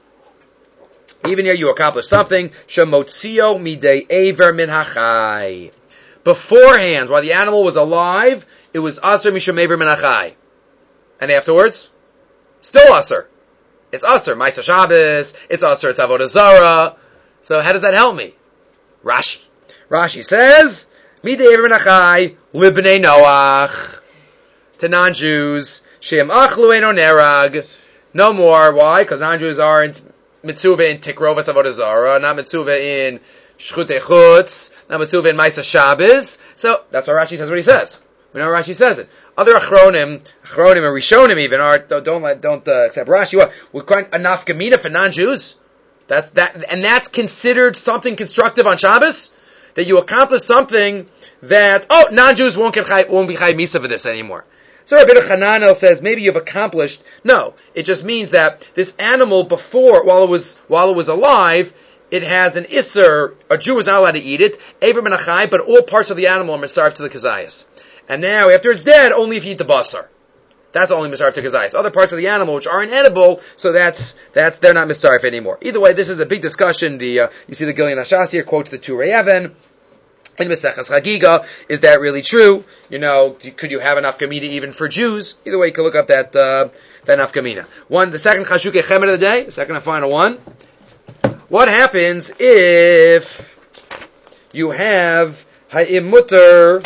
even here you accomplished something. Shemotzio midei aver min hachai. Beforehand, while the animal was alive, it was aser mishum aver min hachai. And afterwards, still aser. It's aser. Ma'aser Shabbos. It's aser. It's avodah zara. So how does that help me? Rashi. Rashi says, midei aver min hachai libnei Noach. To non-Jews, Shem achlu eno nerag. No more. Why? Because non-Jews aren't mitzuvah in tikrovas avodah zara, not mitzuvah in shchutei chutz, not mitzuvah in ma'aser Shabbos. So that's why Rashi says what he says. We know Rashi says it. Other achronim, achronim and rishonim even are don't don't let, don't uh, accept Rashi. What? We're quite a nafkamina for non-Jews. That's that, and that's considered something constructive on Shabbos. That you accomplish something that oh non-Jews won't get chai, won't be chai misa for this anymore. So Rabbi Hananel says maybe you've accomplished. No, it just means that this animal before, while it was while it was alive, it has an isser. A Jew is not allowed to eat it. Aver min hachai, but all parts of the animal are misaref to the kazayas. And now, after it's dead, only if you eat the basar. That's only misaref to kazayas. Other parts of the animal which aren't edible, so that's that's they're not misaref anymore. Either way, this is a big discussion. The uh, you see the Gilyon Hashas here quotes the Turei Even. In Maseches Chagiga, is that really true? You know, could you have an nafkamina even for Jews? Either way, you can look up that uh, that nafkamina. One, the second chashukei chemed of the day, the second and final one. What happens if you have ha'imutter?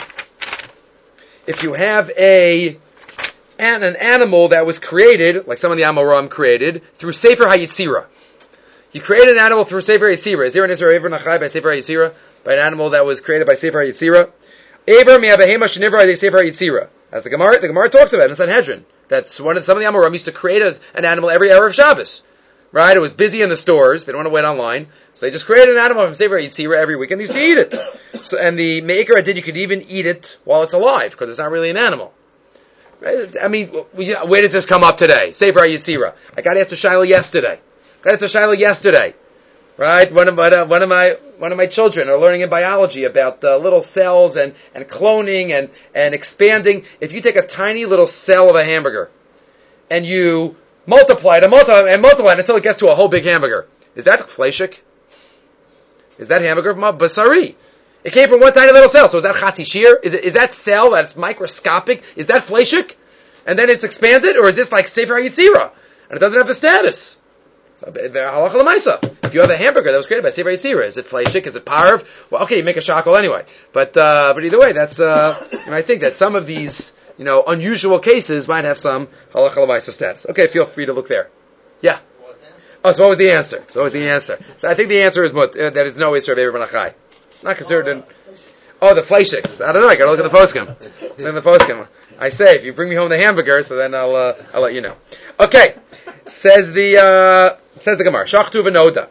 If you have a an, an animal that was created, like some of the Amoram created, through Sefer HaYitzira. You created an animal through Sefer HaYitzira. Is there an Isra Ever Nachai by Sefer HaYitzira? By an animal that was created by Sefer HaYitzira. Eber mi'abehema shenivra by Sefer HaYitzira. As the Gemara, the Gemara talks about it in Sanhedrin. That's one of, some of the Amoram used to create a, an animal every hour of Shabbos. Right? It was busy in the stores. They don't want to wait online. So they just created an animal from Sefer HaYitzira every week and they used to eat it. So, and the Me'ikar did, you could even eat it while it's alive, because it's not really an animal. Right? I mean, where does this come up today? Sefer HaYitzira. I got asked to Shiloh yesterday. Got asked to Shiloh yesterday. Right? One of, my, one of my, one of my children are learning in biology about uh, little cells and, and cloning and, and expanding. If you take a tiny little cell of a hamburger and you multiply it and multiply, and multiply it until it gets to a whole big hamburger, is that fleshik? Is that hamburger from a basari? It came from one tiny little cell. So is that chatzi shir? Is it, is that cell that's microscopic? Is that fleshik? And then it's expanded? Or is this like Sefer HaYitzira? And it doesn't have the status. So, halacha l'maisa. If you have a hamburger that was created by Sefer HaYitzira, is it fleshik? Is it parv? Well, okay, you make a shackle anyway. But, uh, but either way, that's, uh, you know, I think that some of these, you know, unusual cases might have some halacha l'maisa status. Okay, feel free to look there. Yeah. Oh, so what was the answer? So what was the answer? So I think the answer is uh, that it's no Isra Be'er Benachai. It's not considered an... Oh, the fleishiks. I don't know, I gotta look at the poskim. Look at the poskim. I say, if you bring me home the hamburger, so then I'll, uh, I'll let you know. Okay. Says the, uh, says the Gemara. Shachtu v'noda.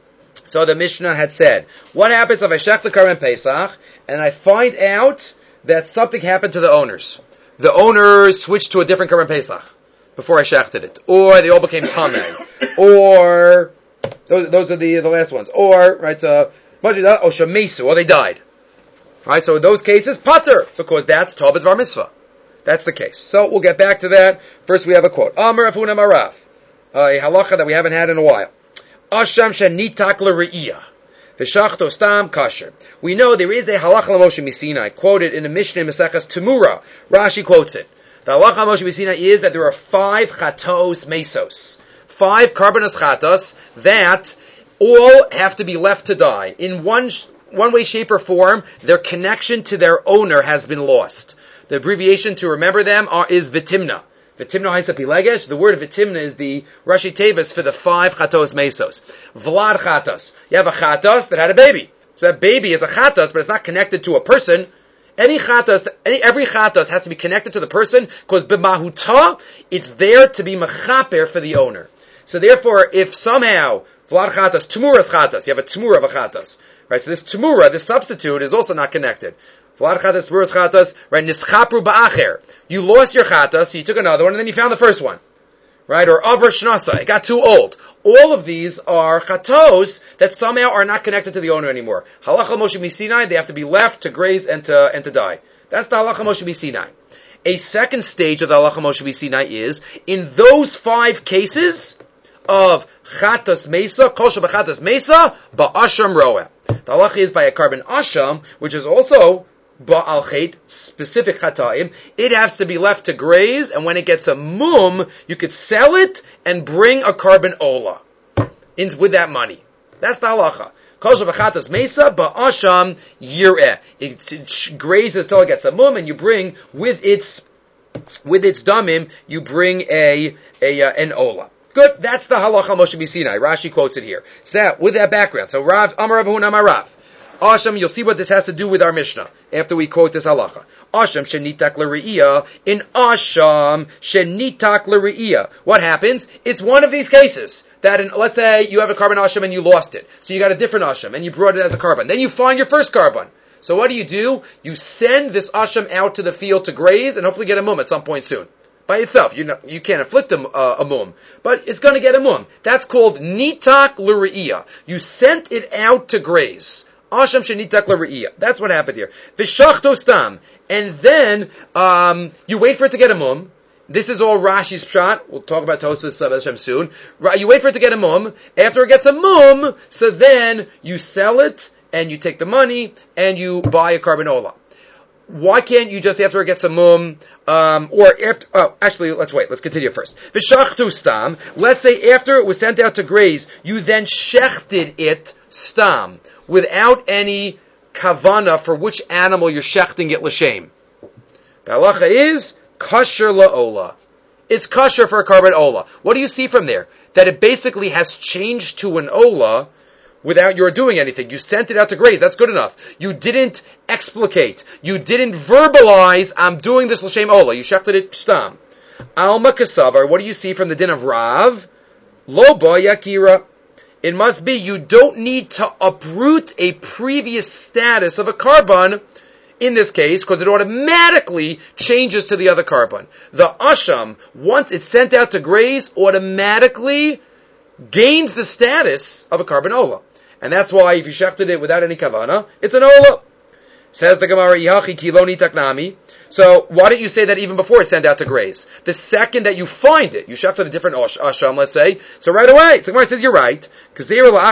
So the Mishnah had said, what happens if I shech the Karban Pesach, and I find out that something happened to the owners? The owners switched to a different Karban Pesach before I shechted it. Or they all became Tameh. Or, those, those are the, the last ones. Or, right, uh, or Shemesu, or they died. Right, so in those cases, Pater, because that's Tobit Var Mitzvah. That's the case. So we'll get back to that. First we have a quote. Amar Afuna Maraf. A halacha that we haven't had in a while. Asham shenitak l're'iyah. V'shachto stam kasher. We know there is a halacha l'Moshe Misinai, quoted in the Mishnah Maseches Temura. Rashi quotes it. The halacha l'Moshe Misinai is that there are five chatos mesos. Five karbanos chatos that all have to be left to die. In one one way, shape, or form, their connection to their owner has been lost. The abbreviation to remember them are, is vitimna. Vitimna haisa pilegesh. The word vitimna is the Rashi Tevis for the five chatos mesos. Vlad chatos. You have a chatos that had a baby. So that baby is a chatos, but it's not connected to a person. Any chatos, any, every chatos has to be connected to the person, because b'mahuta, it's there to be mechaper for the owner. So therefore, if somehow, Vlad chatos, tmuras chatos, you have a tmura of a chatos. Right, so this tmura, this substitute, is also not connected. Vlad chatas, tmuras chatas, right, nischapru ba'acher. You lost your chatas, so you took another one, and then you found the first one. right? Or avar shnasa, it got too old. All of these are chatos that somehow are not connected to the owner anymore. Halacha Moshe Misinai, they have to be left to graze and to and to die. That's the halacha Moshe Misinai. A second stage of the halacha Moshe Misinai is in those five cases of chatas mesa, kol shebechatas mesa, ba'asham roeh. The halacha is by a carbon asham, which is also ba'al chet, specific chataim. It has to be left to graze, and when it gets a mum, you could sell it and bring a carbon ola in, with that money. That's the halacha. Kol shebechatas mesa, ba'asham yireh. It, it grazes till it gets a mum, and you bring with its with its damim, you bring a a uh, an ola. Good. That's the halacha Moshe Misinai. Rashi quotes it here. So with that background, so Rav Amar Rav Huna Amar Rav. Asham, you'll see what this has to do with our Mishnah after we quote this halacha. Asham shenitak l're'iyah. In Asham shenitak l're'iyah. What happens? It's one of these cases that, in, let's say you have a carbon Asham and you lost it. So you got a different Asham and you brought it as a carbon. Then you find your first carbon. So what do you do? You send this Asham out to the field to graze and hopefully get a mum at some point soon. By itself, you know, you can't afflict a, uh, a mum, but it's going to get a mum. That's called nitak l're'iyah. You sent it out to graze. Asham shenitak l're'iyah. That's what happened here. V'shachto stam. And then, um, you wait for it to get a mum. This is all Rashi's pshat. We'll talk about Tosfos uh, Hashem soon. You wait for it to get a mum. After it gets a mum, so then you sell it, and you take the money, and you buy a carbon ola. Why can't you just, after it gets a mum, um, or after, oh, actually, let's wait, let's continue first. V'shachtu stam, let's say after it was sent out to graze, you then shechted it stam, without any kavana for which animal you're shechting it l'shem. The halacha is, kasher la'ola. It's kasher for a carbon ola. What do you see from there? That it basically has changed to an ola, without your doing anything. You sent it out to graze. That's good enough. You didn't explicate. You didn't verbalize, I'm doing this l'shem ola. You shechted it stam. Alma kasavar, what do you see from the din of Rav? Lo ba yakira. It must be you don't need to uproot a previous status of a carbon in this case, because it automatically changes to the other carbon. The asham, once it's sent out to graze, automatically gains the status of a carbon ola. And that's why if you shechted it without any kavana, it's an ola. Says the Gemara, Yachi kiloni taknami. So why don't you say that even before it's sent out to graze? The second that you find it, you shechted a different asham, let's say, so right away, the Gemara says you're right, because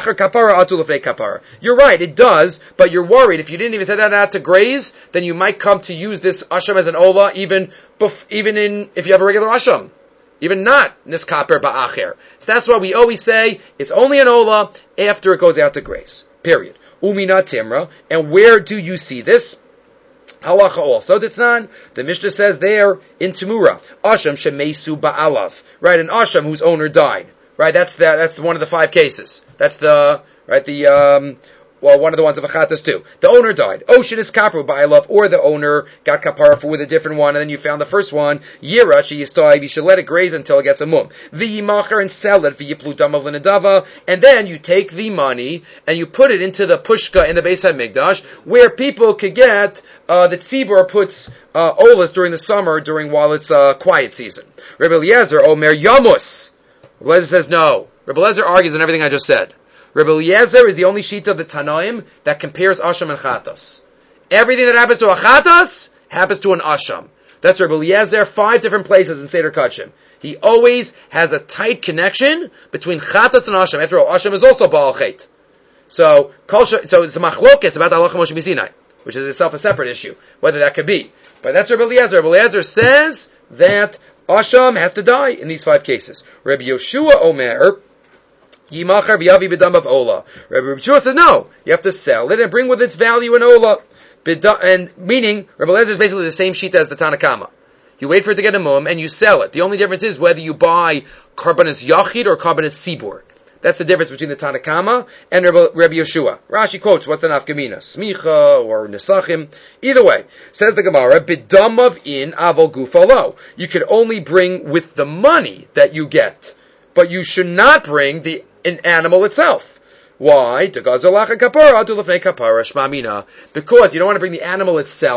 you're right, it does, but you're worried if you didn't even send that out to graze, then you might come to use this asham as an ola, even bef- even in if you have a regular asham. Even not niskaper ba'acher. So that's why we always say it's only an ola after it goes out to graze. Period. Umina timra. And where do you see this? Halacha also. Ditnan. The Mishnah says there in Temura. Asham shemesu ba'alav. Right, an asham whose owner died. Right, that's the, that's one of the five cases. That's the, right, the, um, well, one of the ones of Achatas too. The owner died. Ocean is kapru ba'alav, or the owner got kapara for with a different one, and then you found the first one. Yira sheyistoi, you should let it graze until it gets a mum. V'yimacher, and sell it, v'yiplu damav l'nedava, and then you take the money and you put it into the pushka in the Beis HaMikdash, where people could get, uh, the tzibur puts, uh, olas during the summer, during while it's, uh, quiet season. Rebbe Eliezer, Omer Yamus. Rebbe Eliezer says no. Rebbe Eliezer argues on everything I just said. Rebbe Eliezer is the only sheet of the Tanaim that compares Asham and Chatas. Everything that happens to a Chatas happens to an Asham. That's Rebbe Eliezer, five different places in Seder Kachim. He always has a tight connection between Chatas and Asham. After all, Asham is also Baal Chet. So, so it's a machlokes about the Halacha Moshe Misinai, which is itself a separate issue, whether that could be. But that's Rebbe Eliezer. Rebbe Eliezer says that Asham has to die in these five cases. Rebbe Yoshua Omer, Yimachar v'yavi b'dam of ola. Rabbi Yeshua says no. You have to sell it and bring with its value an ola. And meaning, Rabbi Eliezer is basically the same sheet as the Tanakama. You wait for it to get a mum and you sell it. The only difference is whether you buy karbanis yachid or karbanis sibur. That's the difference between the Tanakama and Rabbi, Rabbi Yeshua. Rashi quotes, what's the nafkamina? Smicha or nesachim. Either way, says the Gemara, b'damav in avol gufalo. You can only bring with the money that you get, but you should not bring the an animal itself. Why? Because you don't want to bring the animal itself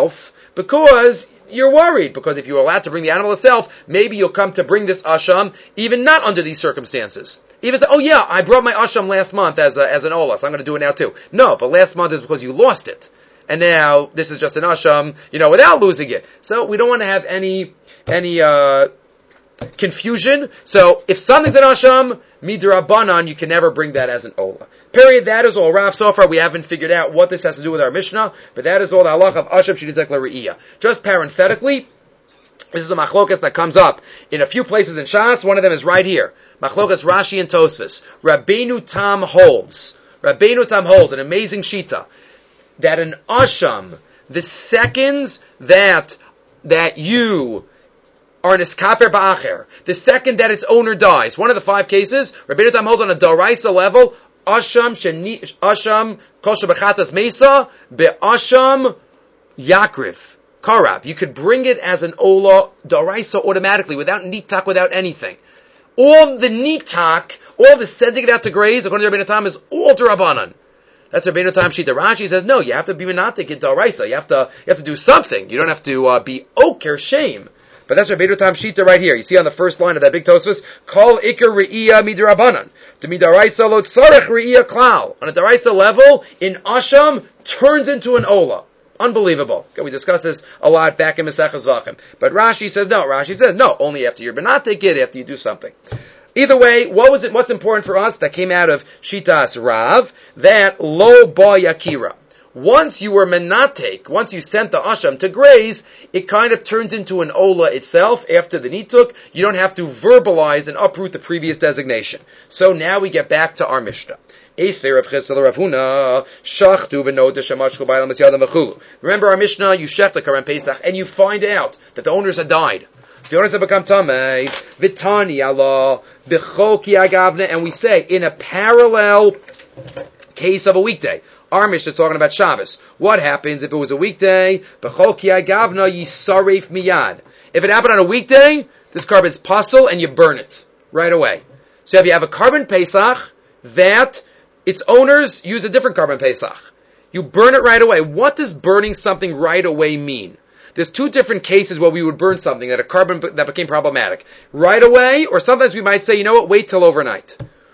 Because you're worried. Because if you're allowed to bring the animal itself, maybe you'll come to bring this asham even not under these circumstances. Even say, oh yeah, I brought my asham last month as a, as an ola, so I'm going to do it now too. No, but last month is because you lost it. And now this is just an asham, you know, without losing it. So we don't want to have any, any, uh, confusion. So if something's an asham, midrabanan, you can never bring that as an ola. Period. That is all. Rav, so far we haven't figured out what this has to do with our Mishnah, but that is all the halach of asham shenitzak l're'iyah. Just parenthetically, this is a machlokas that comes up in a few places in Shas. One of them is right here. Machlokas Rashi and Tosfos. Rabbeinu Tam holds. Rabbeinu Tam holds an amazing shita that an asham, the seconds that that you are an eskaper ba'acher, the second that its owner dies, one of the five cases, Rabbeinu Tam holds on a daraisa level, asham sheni, asham kosher bechatas mesa be'asham yakriv karav. You could bring it as an ola daraisa automatically, without nitak, without anything. All the nitak, all the sending it out to graze, according to Rabbeinu Tam, is all derabanan. That's Rabbeinu Tam Shita. Rashi says, no, you have to be menatik in daraisa. You have to, you have to do something. You don't have to uh, be oker shame. But that's Rabbeinu Tam Shita right here. You see on the first line of that big Tosfos, Kol Iker Re'iyah Midrabanan. To Midaraisa Lo Tzarech Re'iyah Klal. On a Daraisa level, in Asham, turns into an Ola. Unbelievable. Okay, we discussed this a lot back in Masechah Zvachim. But Rashi says no. Rashi says no. Only after you're benatik it, after you do something. Either way, what was it? What's important for us that came out of Shitas Rav? That Lo Ba Yakira. Once you were menatek, once you sent the asham to graze, it kind of turns into an ola itself after the nituk. You don't have to verbalize and uproot the previous designation. So now we get back to our Mishnah. Remember our Mishnah, you shech the Karen Pesach, and you find out that the owners had died. The owners have become tamei. Vitani Allah b'chol ki agavne, and we say in a parallel case of a weekday. Our Mishnah is talking about Shabbos. What happens if it was a weekday? B'chol ki agavna yisaref miyad. If it happened on a weekday, this carbon's puzzle and you burn it right away. So if you have a carbon Pesach that its owners use a different carbon Pesach, you burn it right away. What does burning something right away mean? There's two different cases where we would burn something that a carbon that became problematic. Right away, or sometimes we might say, you know what, wait till overnight.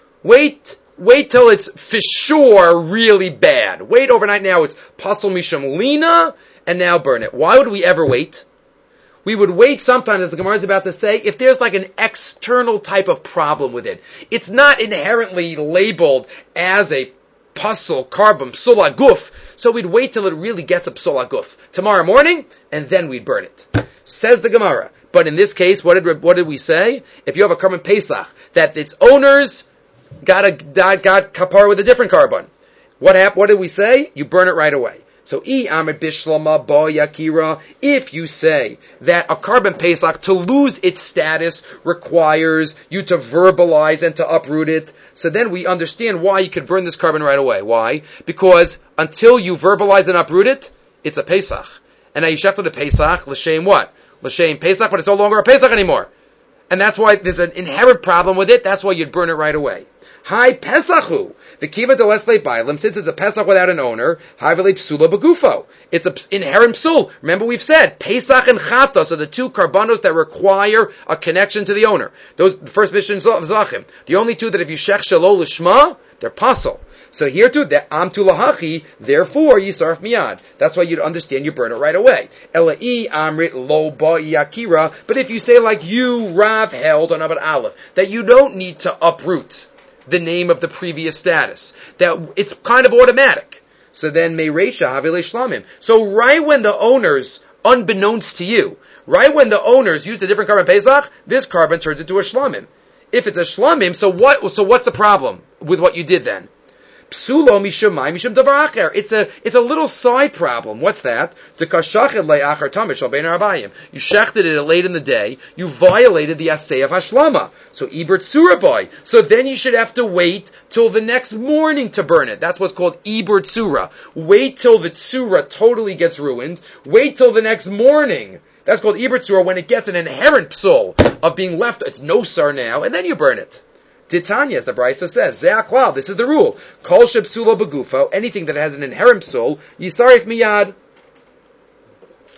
Wait, wait till it's for sure really bad. Wait overnight now, it's pasal mishum lina, and now burn it. Why would we ever wait? We would wait sometimes, as the Gemara is about to say, if there's like an external type of problem with it. It's not inherently labeled as a pasal, carbon, psula guf. So we'd wait till it really gets a psula guf tomorrow morning, and then we'd burn it. Says the Gemara. But in this case, what did what did we say? If you have a carbon Pesach, that its owners got a got, got kapar with a different carbon, what hap- What did we say? You burn it right away. So, I amid bishlama ba yakira. If you say that a carbon Pesach, to lose its status, requires you to verbalize and to uproot it, so then we understand why you could burn this carbon right away. Why? Because until you verbalize and uproot it, it's a Pesach. And now you shechted the Pesach, l'shem what? L'shem Pesach, but it's no longer a Pesach anymore. And that's why there's an inherent problem with it. That's why you'd burn it right away. Hi Pesachu. The kiva de lesle bailim, since it's a Pesach without an owner, havele psula begufo. It's an inherent psul. Remember we've said, Pesach and Chatos are the two karbanos that require a connection to the owner. Those, the first mission of Zachim. The only two that if you shech shelo l'shma, they're pasul. So here too, that am tu lahachi, therefore yisarf miyad. That's why you'd understand you burn it right away. Elai amrit lo ba yakira. But if you say like you, Rav, held on Abad Aleph, that you don't need to uproot the name of the previous status, that it's kind of automatic. So then Mereisha Havile Shlamim. So right when the owners, unbeknownst to you, right when the owners used a different carbon Pesach, this carbon turns into a Shlamim. If it's a Shlamim, so what so what's the problem with what you did then? Psulo mishumai mishum davar acher. It's a it's a little side problem. What's that? The kashachet le'achar tamid shal bein arabayim. You shechted it late in the day. You violated the asay of hashlama. So ibert surabai. So then you should have to wait till the next morning to burn it. That's what's called ibert sura. Wait till the tsura totally gets ruined. Wait till the next morning. That's called ibert sura, when it gets an inherent psul of being left. It's no sar now, and then you burn it. Titanya, as the Brisa says, Ze'aklal, this is the rule. Kol shepsula begufo, anything that has an inherent psul, yisarif miyad.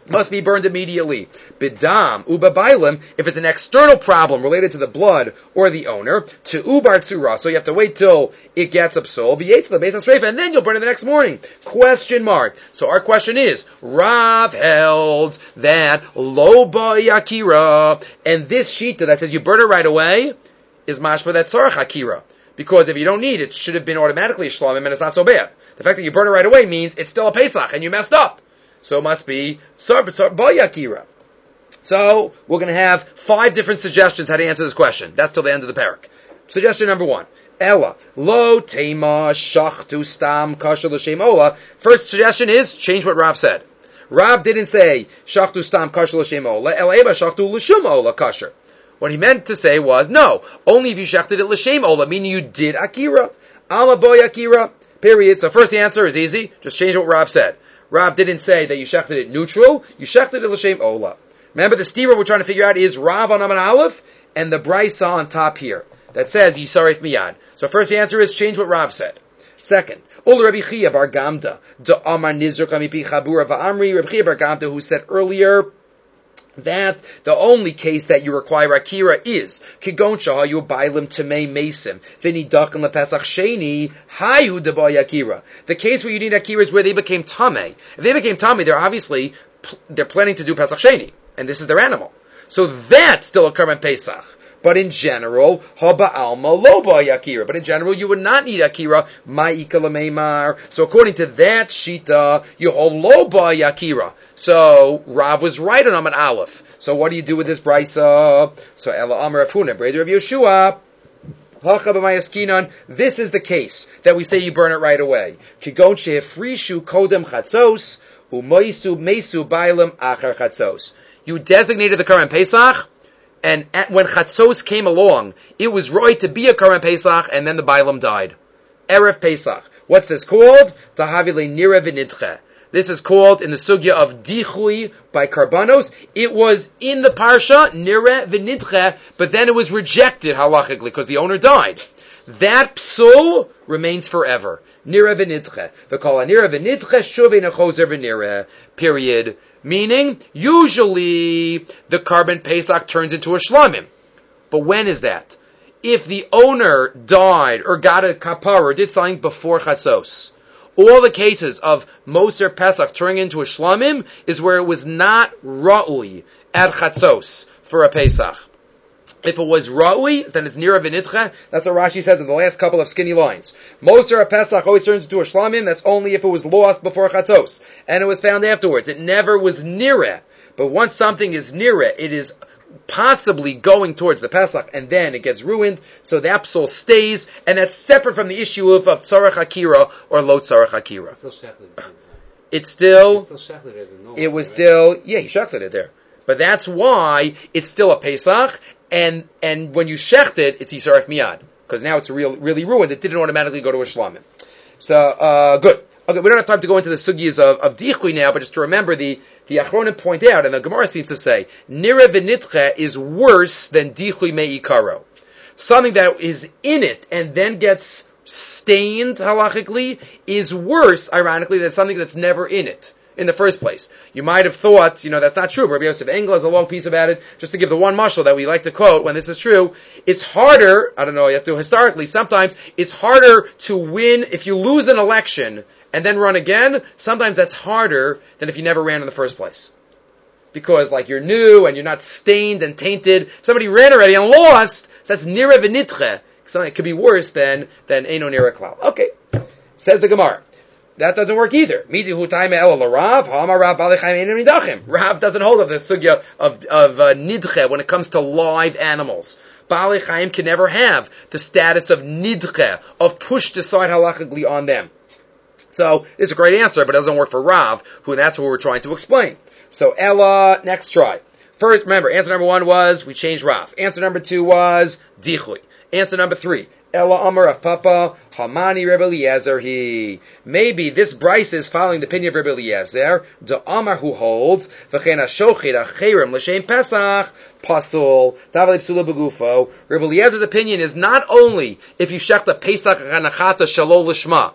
must be burned immediately. Bidam, uba bailim, if it's an external problem related to the blood or the owner, to ubar tzura, so you have to wait till it gets absolved, and then you'll burn it the next morning. Question mark. So our question is, Rav held that lo ba yakira, and this shita that says you burn it right away, is mashma that tzarech akira. Because if you don't need it, it should have been automatically a shlamim, and it's not so bad. The fact that you burn it right away means it's still a Pesach, and you messed up. So it must be Bayakira. So we're going to have five different suggestions how to answer this question. That's till the end of the parak. Suggestion number one. Ella. Lo tema shachtu stam kasher l'shem ola. First suggestion is change what Rav said. Rav didn't say shachtu stam kasher l'shem ola. Ela eba shachtu l'shum ola kasher. What he meant to say was, no, only if you shachted it l'shem ola, meaning you did akira. Alma boy akira. Period. So first answer is easy. Just change what Rav said. Rav didn't say that you shechted it neutral, you shechted it l'shem ola. Remember the stira we're trying to figure out is Rav on Aman Aleph and the Brisa on top here. That says Yisaref Miyad. So first answer is change what Rav said. Second, Ol Rabbi Chia bar Gamda, da Amar Nizruk Amipi Chabura va'amri, Rabbi Chia bar Gamda who said earlier that the only case that you require akira is kigon shahayu bailim tamei mesim v'nidachim lepesach sheni hayu debay akira. The case where you need akira is where they became tamei. If they became tamei, they're obviously they're planning to do pesach sheni, and this is their animal. So that's still a current pesach. But in general, haba alma lo bay akira. But in general, you would not need akira ma'ika l'meimar. So according to that shita, you hold lo bay akira. So Rav was right on Amud Aleph. So what do you do with this brisa? So Ela Amar Afuna, Breder of Yeshua. This is the case that we say you burn it right away. Kigon shehefrishu kodem chatzos umoisu mesu bailam achar chatzos. You designated the current Pesach, and at, when chatzos came along, it was right to be a current Pesach, and then the bailam died. Erev Pesach. What's this called? Tahavile nira v'nidche. This is called in the sugya of dichui by karbanos. It was in the parsha nire v'nidche, but then it was rejected halachically because the owner died. That psul remains forever. Nire v'nidche. V'kol nire v'nidche shuvei nechozer v'nire. Period. Meaning, usually the carbon pesach turns into a shlamim. But when is that? If the owner died or got a kapara or did something before chatzos. All the cases of Moser Pesach turning into a shlamim is where it was not ra'ui at chatzos for a Pesach. If it was ra'ui, then it's nira v'nidche. That's what Rashi says in the last couple of skinny lines. Moser Pesach always turns into a shlamim. That's only if it was lost before chatzos and it was found afterwards. It never was nira. But once something is nira, it is possibly going towards the Pesach, and then it gets ruined, so the psul stays, and that's separate from the issue of, of tzarech akira or lo tzarech akira. It's still shechted at the same time. It's still, it's still shechted at the normal, it was right? still, yeah, he shechted it there. But that's why it's still a Pesach, and and when you shecht it, it's Yisaref Miyad, because now it's real, really ruined. It didn't automatically go to a shlamim. So, uh, good. Okay, we don't have time to go into the sugyas of, of dichui now, but just to remember the, the Achronim point out, and the Gemara seems to say, nire v'nitche is worse than dichui me'ikaro. Something that is in it and then gets stained halachically is worse, ironically, than something that's never in it in the first place. You might have thought, you know, that's not true. Rabbi Yosef Engel has a long piece about it, just to give the one mashal that we like to quote when this is true. It's harder, I don't know, you have to historically, sometimes it's harder to win if you lose an election and then run again. Sometimes that's harder than if you never ran in the first place. Because, like, you're new and you're not stained and tainted. Somebody ran already and lost, so that's nira v'nitche. Something that could be worse than, than eino nira klal. Okay. Says the Gemara. That doesn't work either. Rav doesn't hold of the sugya of, of uh, nidche when it comes to live animals. Baalei Chaim can never have the status of nidche, of pushed aside halachically on them. So, this is a great answer, but it doesn't work for Rav, who that's what we're trying to explain. So, Ella, next try. First, remember, answer number one was, we changed Rav. Answer number two was, dichui. Answer number three, Ella Amar of Papa, Hamani Rebbe Eliezer he. Maybe this Bryce is following the opinion of Rebbe Eliezer, the Amar who holds, V'chen ha-shochid ha-cherem l'shem Pesach, Pasul, Tavalei Psula Begufo. Rebbe Eliezer's opinion is not only if you shech the Pesach Ranachata Shalol Lishma,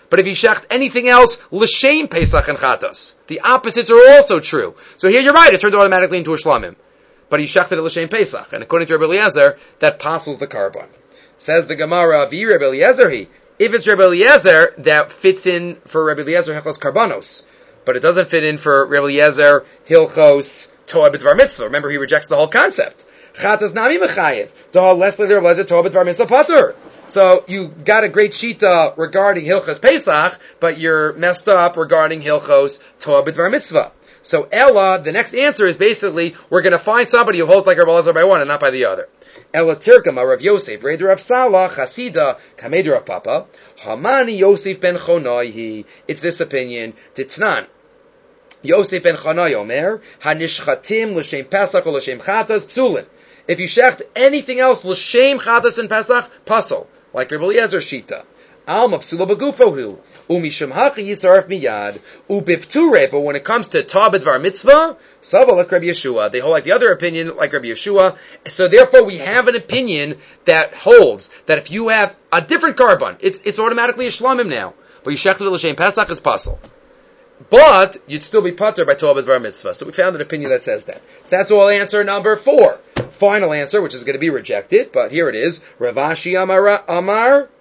But if you shecht anything else, l'shem Pesach and Chatas. The opposites are also true. So here you're right, it turned automatically into a shlamim. But he shechted it l'shem Pesach. And according to Rabbi Eliezer, that passes the carbon. Says the Gemara, V'i Rabbi Eliezer he. If it's Rabbi Eliezer, that fits in for Rabbi Eliezer Hilchos Karbanos. But it doesn't fit in for Rabbi Eliezer Hilchos Toah B'Dvar Mitzvah. Remember, he rejects the whole concept. Chatas nami mechayev. Daha leslie Rabbi Eliezer Toah B'Dvar Mitzvah patur. So you got a great shita regarding Hilchos Pesach, but you're messed up regarding Hilchos Toah B'Dvar Mitzvah. So Ella, the next answer is basically, we're going to find somebody who holds like Rabbi Eliezer by one and not by the other. Ella Tirkama Rav Yosef, Reder Rav Salah, Chasida, Kameder Rav Papa, Hamani Yosef ben Chonai. It's this opinion. Titnan. Yosef ben Chonai Omer, Hanishchatim l'shem Pesach or l'shem Chatas psulin. If you shecht anything else l'shem Chatas and Pesach, pasol, like Rabbi Eliezer shita. Alma psula begufohu. Umishum hachi yisaref miyad. Ubipture, but when it comes to Toah B'Dvar Mitzvah, Sava like Rabbi Yeshua. They hold like the other opinion, like Rabbi Yeshua. So therefore we have an opinion that holds that if you have a different carbon, it's, it's automatically a shlamim now. But you shechted it l'shem Pesach is pasol. But you'd still be patur by Toah B'Dvar Mitzvah. So we found an opinion that says that. So that's all answer number four. Final answer, which is going to be rejected, but here it is. Rav Ashi Amar, Amar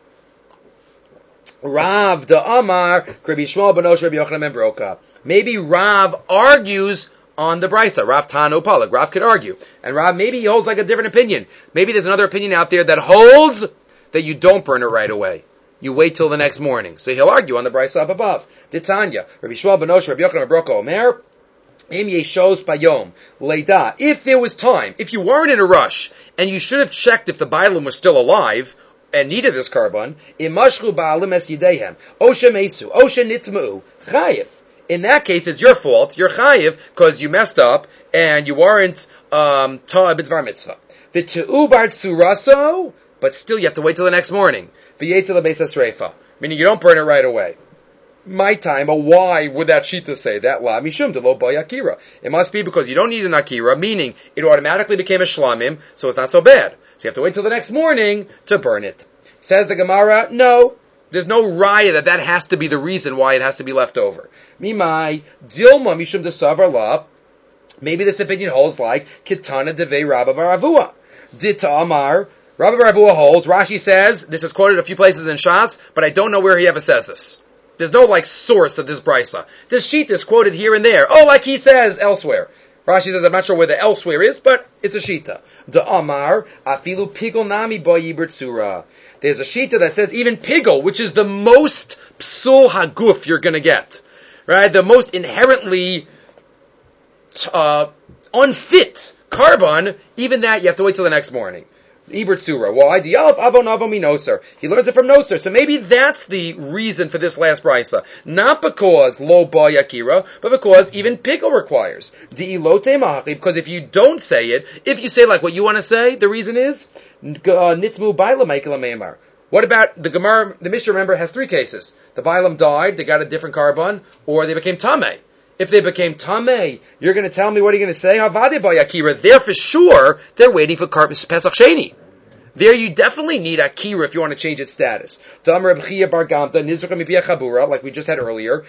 Rav da Amar, Rabbi Shmuel ben Osher, Rabbi Yochanan ben Broka. Maybe Rav argues on the Brisa. Rav Tano Palag. Rav could argue. And Rav, maybe he holds like a different opinion. Maybe there's another opinion out there that holds that you don't burn it right away. You wait till the next morning. So he'll argue on the Brisa up above. Titanya, Rabbi Shmuel ben Osher, Rabbi Yochanan ben Broka, Omer, Im Yeshos Bayom, Leida. If there was time, if you weren't in a rush, and you should have checked if the Bailam was still alive, and needed this carbon, imashru ba'alim es yidehem, osha mesu, osha nitmu, chayiv. In that case, it's your fault. You're chayiv because you messed up and you weren't um, Toah B'Dvar Mitzvah. V'te'u bar tsuraso, but still you have to wait till the next morning. V'yetzel lebeis hasreifa, meaning you don't burn it right away. My time, but why would that shita say that? La mishum delo ba yakira. It must be because you don't need an akira, meaning it automatically became a shlamim, so it's not so bad. So you have to wait till the next morning to burn it. Says the Gemara, no, there's no raya that that has to be the reason why it has to be left over. Mimai, dilma mishum desavar la. Maybe this opinion holds like Kitana devei Rabba bar Avua. Dita Amar, Rabba bar Avua holds, Rashi says, this is quoted a few places in Shas, but I don't know where he ever says this. There's no like source of this brisa. This sheet is quoted here and there. Oh, like he says elsewhere. Rashi says, I'm not sure where the elsewhere is, but it's a shita. Da Amar, afilu pigol nami bo yibertsura. There's a shita that says even pigol, which is the most psul haguf you're going to get. Right? The most inherently uh, unfit carbon, even that you have to wait till the next morning. Ibertsura. Why? The Yalaf Avon Avon Minoser. He learns it from Noser. So maybe that's the reason for this last brisa. Not because lo ba yakira, but because even pickle requires. Di'ilote mahachi. Because if you don't say it, if you say like what you want to say, the reason is nitmu baila meikela meimar. What about the Gemara? The Mishnah, remember, has three cases. The Bailam died, they got a different carbon, or they became tamei. If they became tamei, you're going to tell me what are you going to say? Havade ba yakira. There for sure, they're waiting for carbon Pesach Sheni. There you definitely need akira if you want to change its status. Like we just had earlier.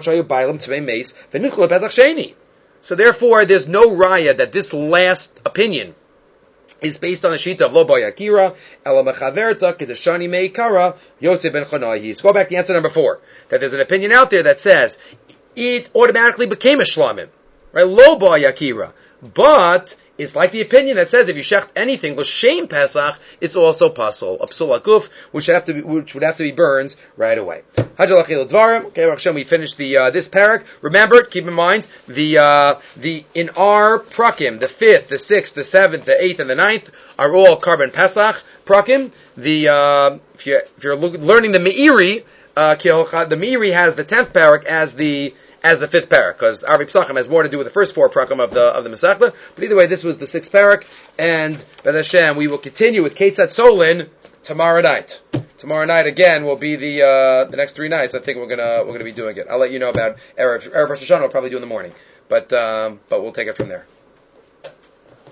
So therefore, there's no raya that this last opinion is based on the shita of lo ba yakira, ela mechaverta kedeshani meikara Yosef ben Chonai. So go back to answer number four. That there's an opinion out there that says it automatically became a shlamim, right? Lo ba yakira, but it's like the opinion that says if you shecht anything l'shem Pesach, it's also pasol, a psul akuf, which would have to be, which would have to be burned right away. Okay, Hashem, we finished the uh, this parak. Remember, keep in mind the uh, the in our prakim, the fifth, the sixth, the seventh, the eighth, and the ninth are all carbon Pesach prakim. The uh, if you if you're learning the Meiri, uh, the Meiri has the tenth parak as the as the fifth parak, because Arvi Pesachim has more to do with the first four prakim of the of the Masechta. But either way, this was the sixth parak, and B'ez Hashem, we will continue with Ketzat Solin tomorrow night. Tomorrow night again will be the uh, the next three nights. I think we're gonna we're gonna be doing it. I'll let you know about Erev Erev Rosh Hashanah. We'll probably do in the morning, but um, but we'll take it from there.